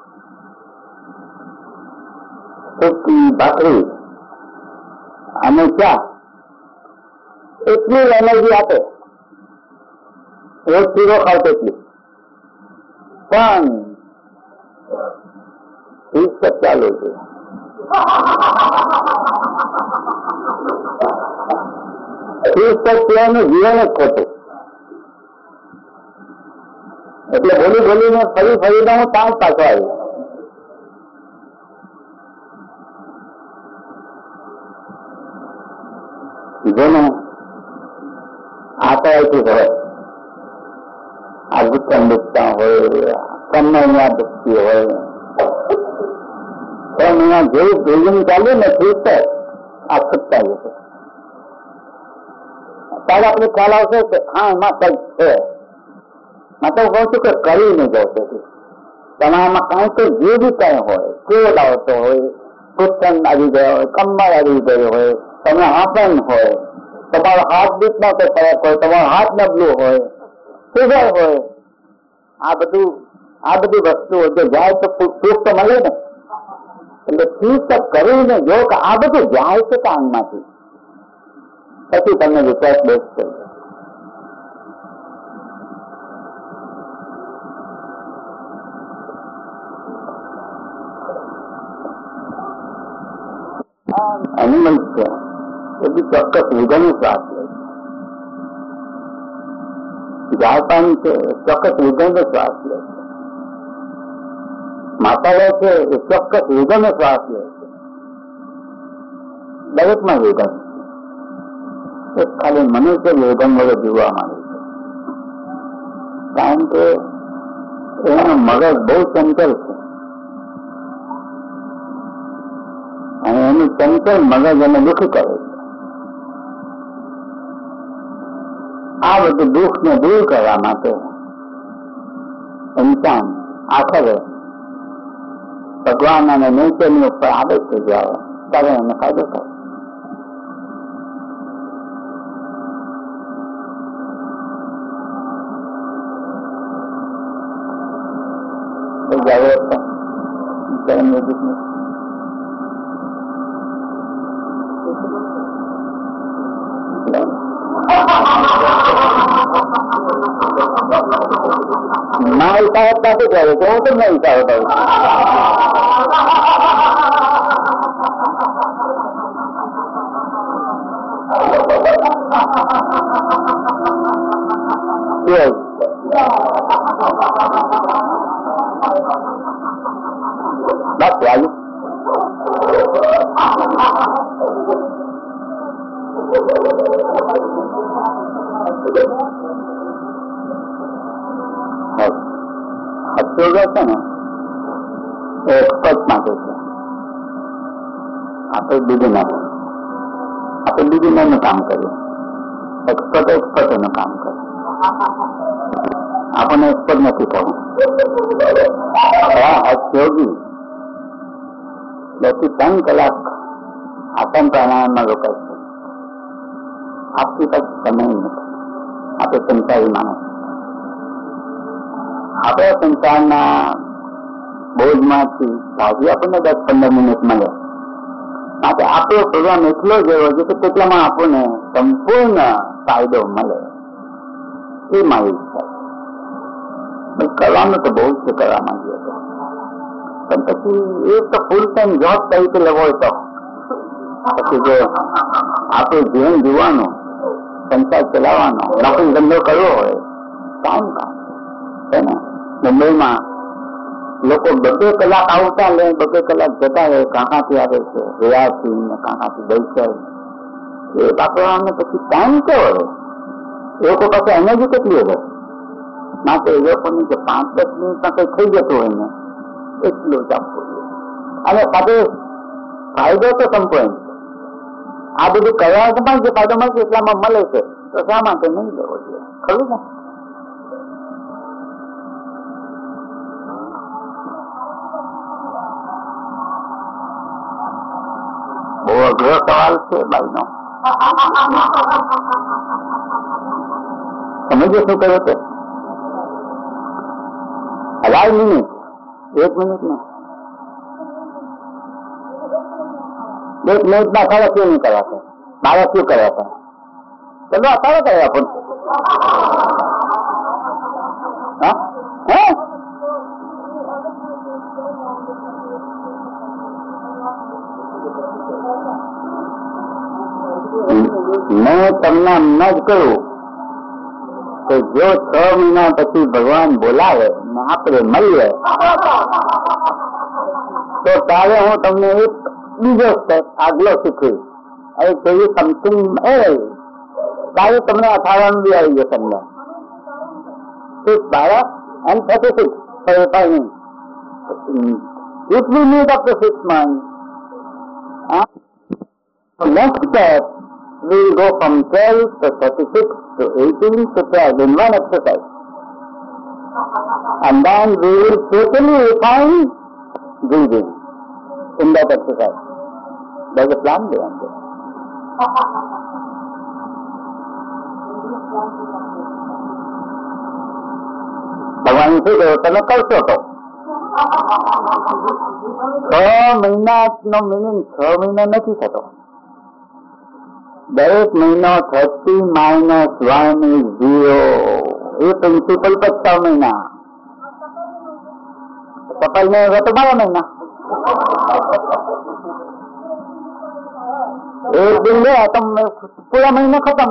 રોટલી ભાખરી અને ચા એટલી એનર્જી આપે, રોજ પીરો ખાવ તેટલી, પણ 30 ચાલુ છે. 30 જીવન જ ખોટું. એટલે બોલી બોલીને ફરી ફરીને હું પાંચ પાછો આવ્યો. જેને આકળાથી હોય, આ ગુસ્સા હોય, કમળના દુખતી હોય, 6 મહિના જેવું ભોજન ચાલ્યું ને ઠીક છે, આ ખૂટતા જશે. ત્યારે આપણે ખ્યાલ આવશે કે હા એમાં કંઈક છે. મેં તો કહું છું કે કરીને જશે. તમારામાં કાંઈ તો જે બી કઈ હોય, ક્રોધ આવતો હોય, કુસ્તન આવી ગયો હોય, કમળ આવી ગયો હોય, તમે હાથન હોય, તમારો હાથ બીટનો તો ફરક હોય, તમારો હાથ નબળું હોય, સુગર હોય, આ બધી વસ્તુઓ જો જાય તો સુખ તો મળે ને. એટલે ઠીક કરીને જો કે આ બધું જાય છે કામમાંથી, પછી તમને વિશ્વાસ બેસશે. એનિમલ છે એ બી ચોક્કસ વિધાનો શ્વાસ લે છે. ઝાડપાન છે ચોક્કસ વિધાનો શ્વાસ લે છે. માતાઓ છે એ ચોક્કસ વિધાનો શ્વાસ લે છે. દરેકમાં વેદન છે. ખાલી મનુષ્ય વેદન વગર જીવવા માંગે છે, કારણ કે એનું મગજ બહુ ચંચલ છે અને એનું ચંચલ મગજ એને દુઃખી કરે છે. આ બધું દુઃખને દૂર કરવા માટે ઇન્સાન આખરે ભગવાન અને નેચરની ઉપર આદત થઈ જાય ત્યારે એને ફાયદો થાય. ના હિસાબ પાસે કરે તો હું તમને હિસાબ કરું. બસ વાલી હસ્યોગ છે ને એ એક્સપર્ટ માટે છે. આપણે બિગિનરનું કામ કરીએ, એક્સપર્ટનું કામ કરે. આપણને એક્સપર્ટ નથી થવું. હસ્યોગી 2 થી 3 કલાક આસન પ્રાણાયામમાં રોકાય છે. આપણી પાસે સમય નથી. આપણે સંસારી માણસ, આપણે સંસારના બોધમાંથી ભાજી આપણને 10-15 મિનિટ મળે. માટે આપણો પ્રોગ્રામ એટલો જ એવો છે કે તેટલામાં આપણને સંપૂર્ણ ફાયદો મળે. એ મારી ઈચ્છા છે. કરવાનું તો બહુ જ કરવા માંગીએ તો, પણ પછી એ તો ફૂલ ટાઈમ જોબ તરીકે લેવો હોય તો પછી જો આપણું જીવન જીવવાનું, સંસાર ચલાવવાનો, નોકરી ધંધો કરવો હોય કામ છે ને. મુંબઈમાં લોકો 2 કલાક આવતા લે, 2 કલાક જતા રહે, કાંથી આવે છે રેયાથી ને કાંથી દઈશે, એ બાપરાને પછી ટાઈમ કેવો રહે? એ લોકો પાસે એનર્જી કેટલી હોય? માટે એ લોકોની જે 5-10 મિનિટમાં કંઈ થઈ જતું હોય ને એટલું જ આપવું જોઈએ. અને સાથે ફાયદો તો સંપૂર્ણ, આ બધું કરવામાં જે ફાયદો મળશે એટલામાં મળે છે, તો શા માટે નહીં લેવો જોઈએ? ખરું ને? બહુ અઘરો સવાલ છે ભાઈનો. સમજો શું કર્યો છે? 18 મિનિટ, 1 મિનિટ ને 1 મિનિટમાં સારા શું નહીં કર્યા છે? બાળક શું કર્યા છે? ચલો અત્યારે કર્યા પણ મેં તમને એમ જ કહ્યું કે જો 6 મહિના પછી ભગવાન બોલાવે ને આપણે મળીએ તો ત્યારે હું તમને એક બીજો સ્ટેપ આગલો શીખવીશ. હવે જેવી સમથિંગ ત્યારે તમને 18 બી આવી જશે. તમને બાળક and 36 timing if we meet after 6 months, next step we will go from 12 to 36 to 18 to 12 in one exercise, and then we will totally refine breathing in that exercise. There's a plan behind it. ભગવાન શું કહ્યું? તમે કરશો તો 6 મહિનાનો meaning 6 મહિના નથી થતો. દરેક મહિનો 30 - 1 is 0. એ પ્રિન્સિપલ પર 6 મહિના. સફળ ને હવે તો 12 મહિના. एक दिन गया तो पूरा महीना खत्म.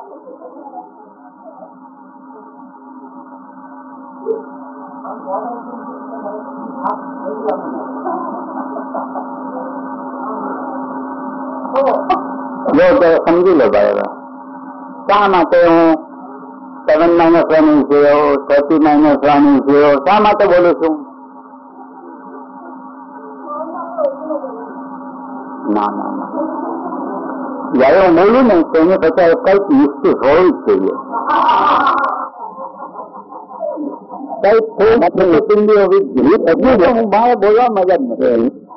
जो समझी लो बराबर. શા માટે હું 7 - 1 is 0, 30 - 1 is 0 શા માટે બોલું છું? ના ના ના, જયારે હું બોલું ને તેને પછી કઈક નિશ્ચિત હોવી જ જોઈએ. કઈક હું બહાર બોલવા મજા જ નથી.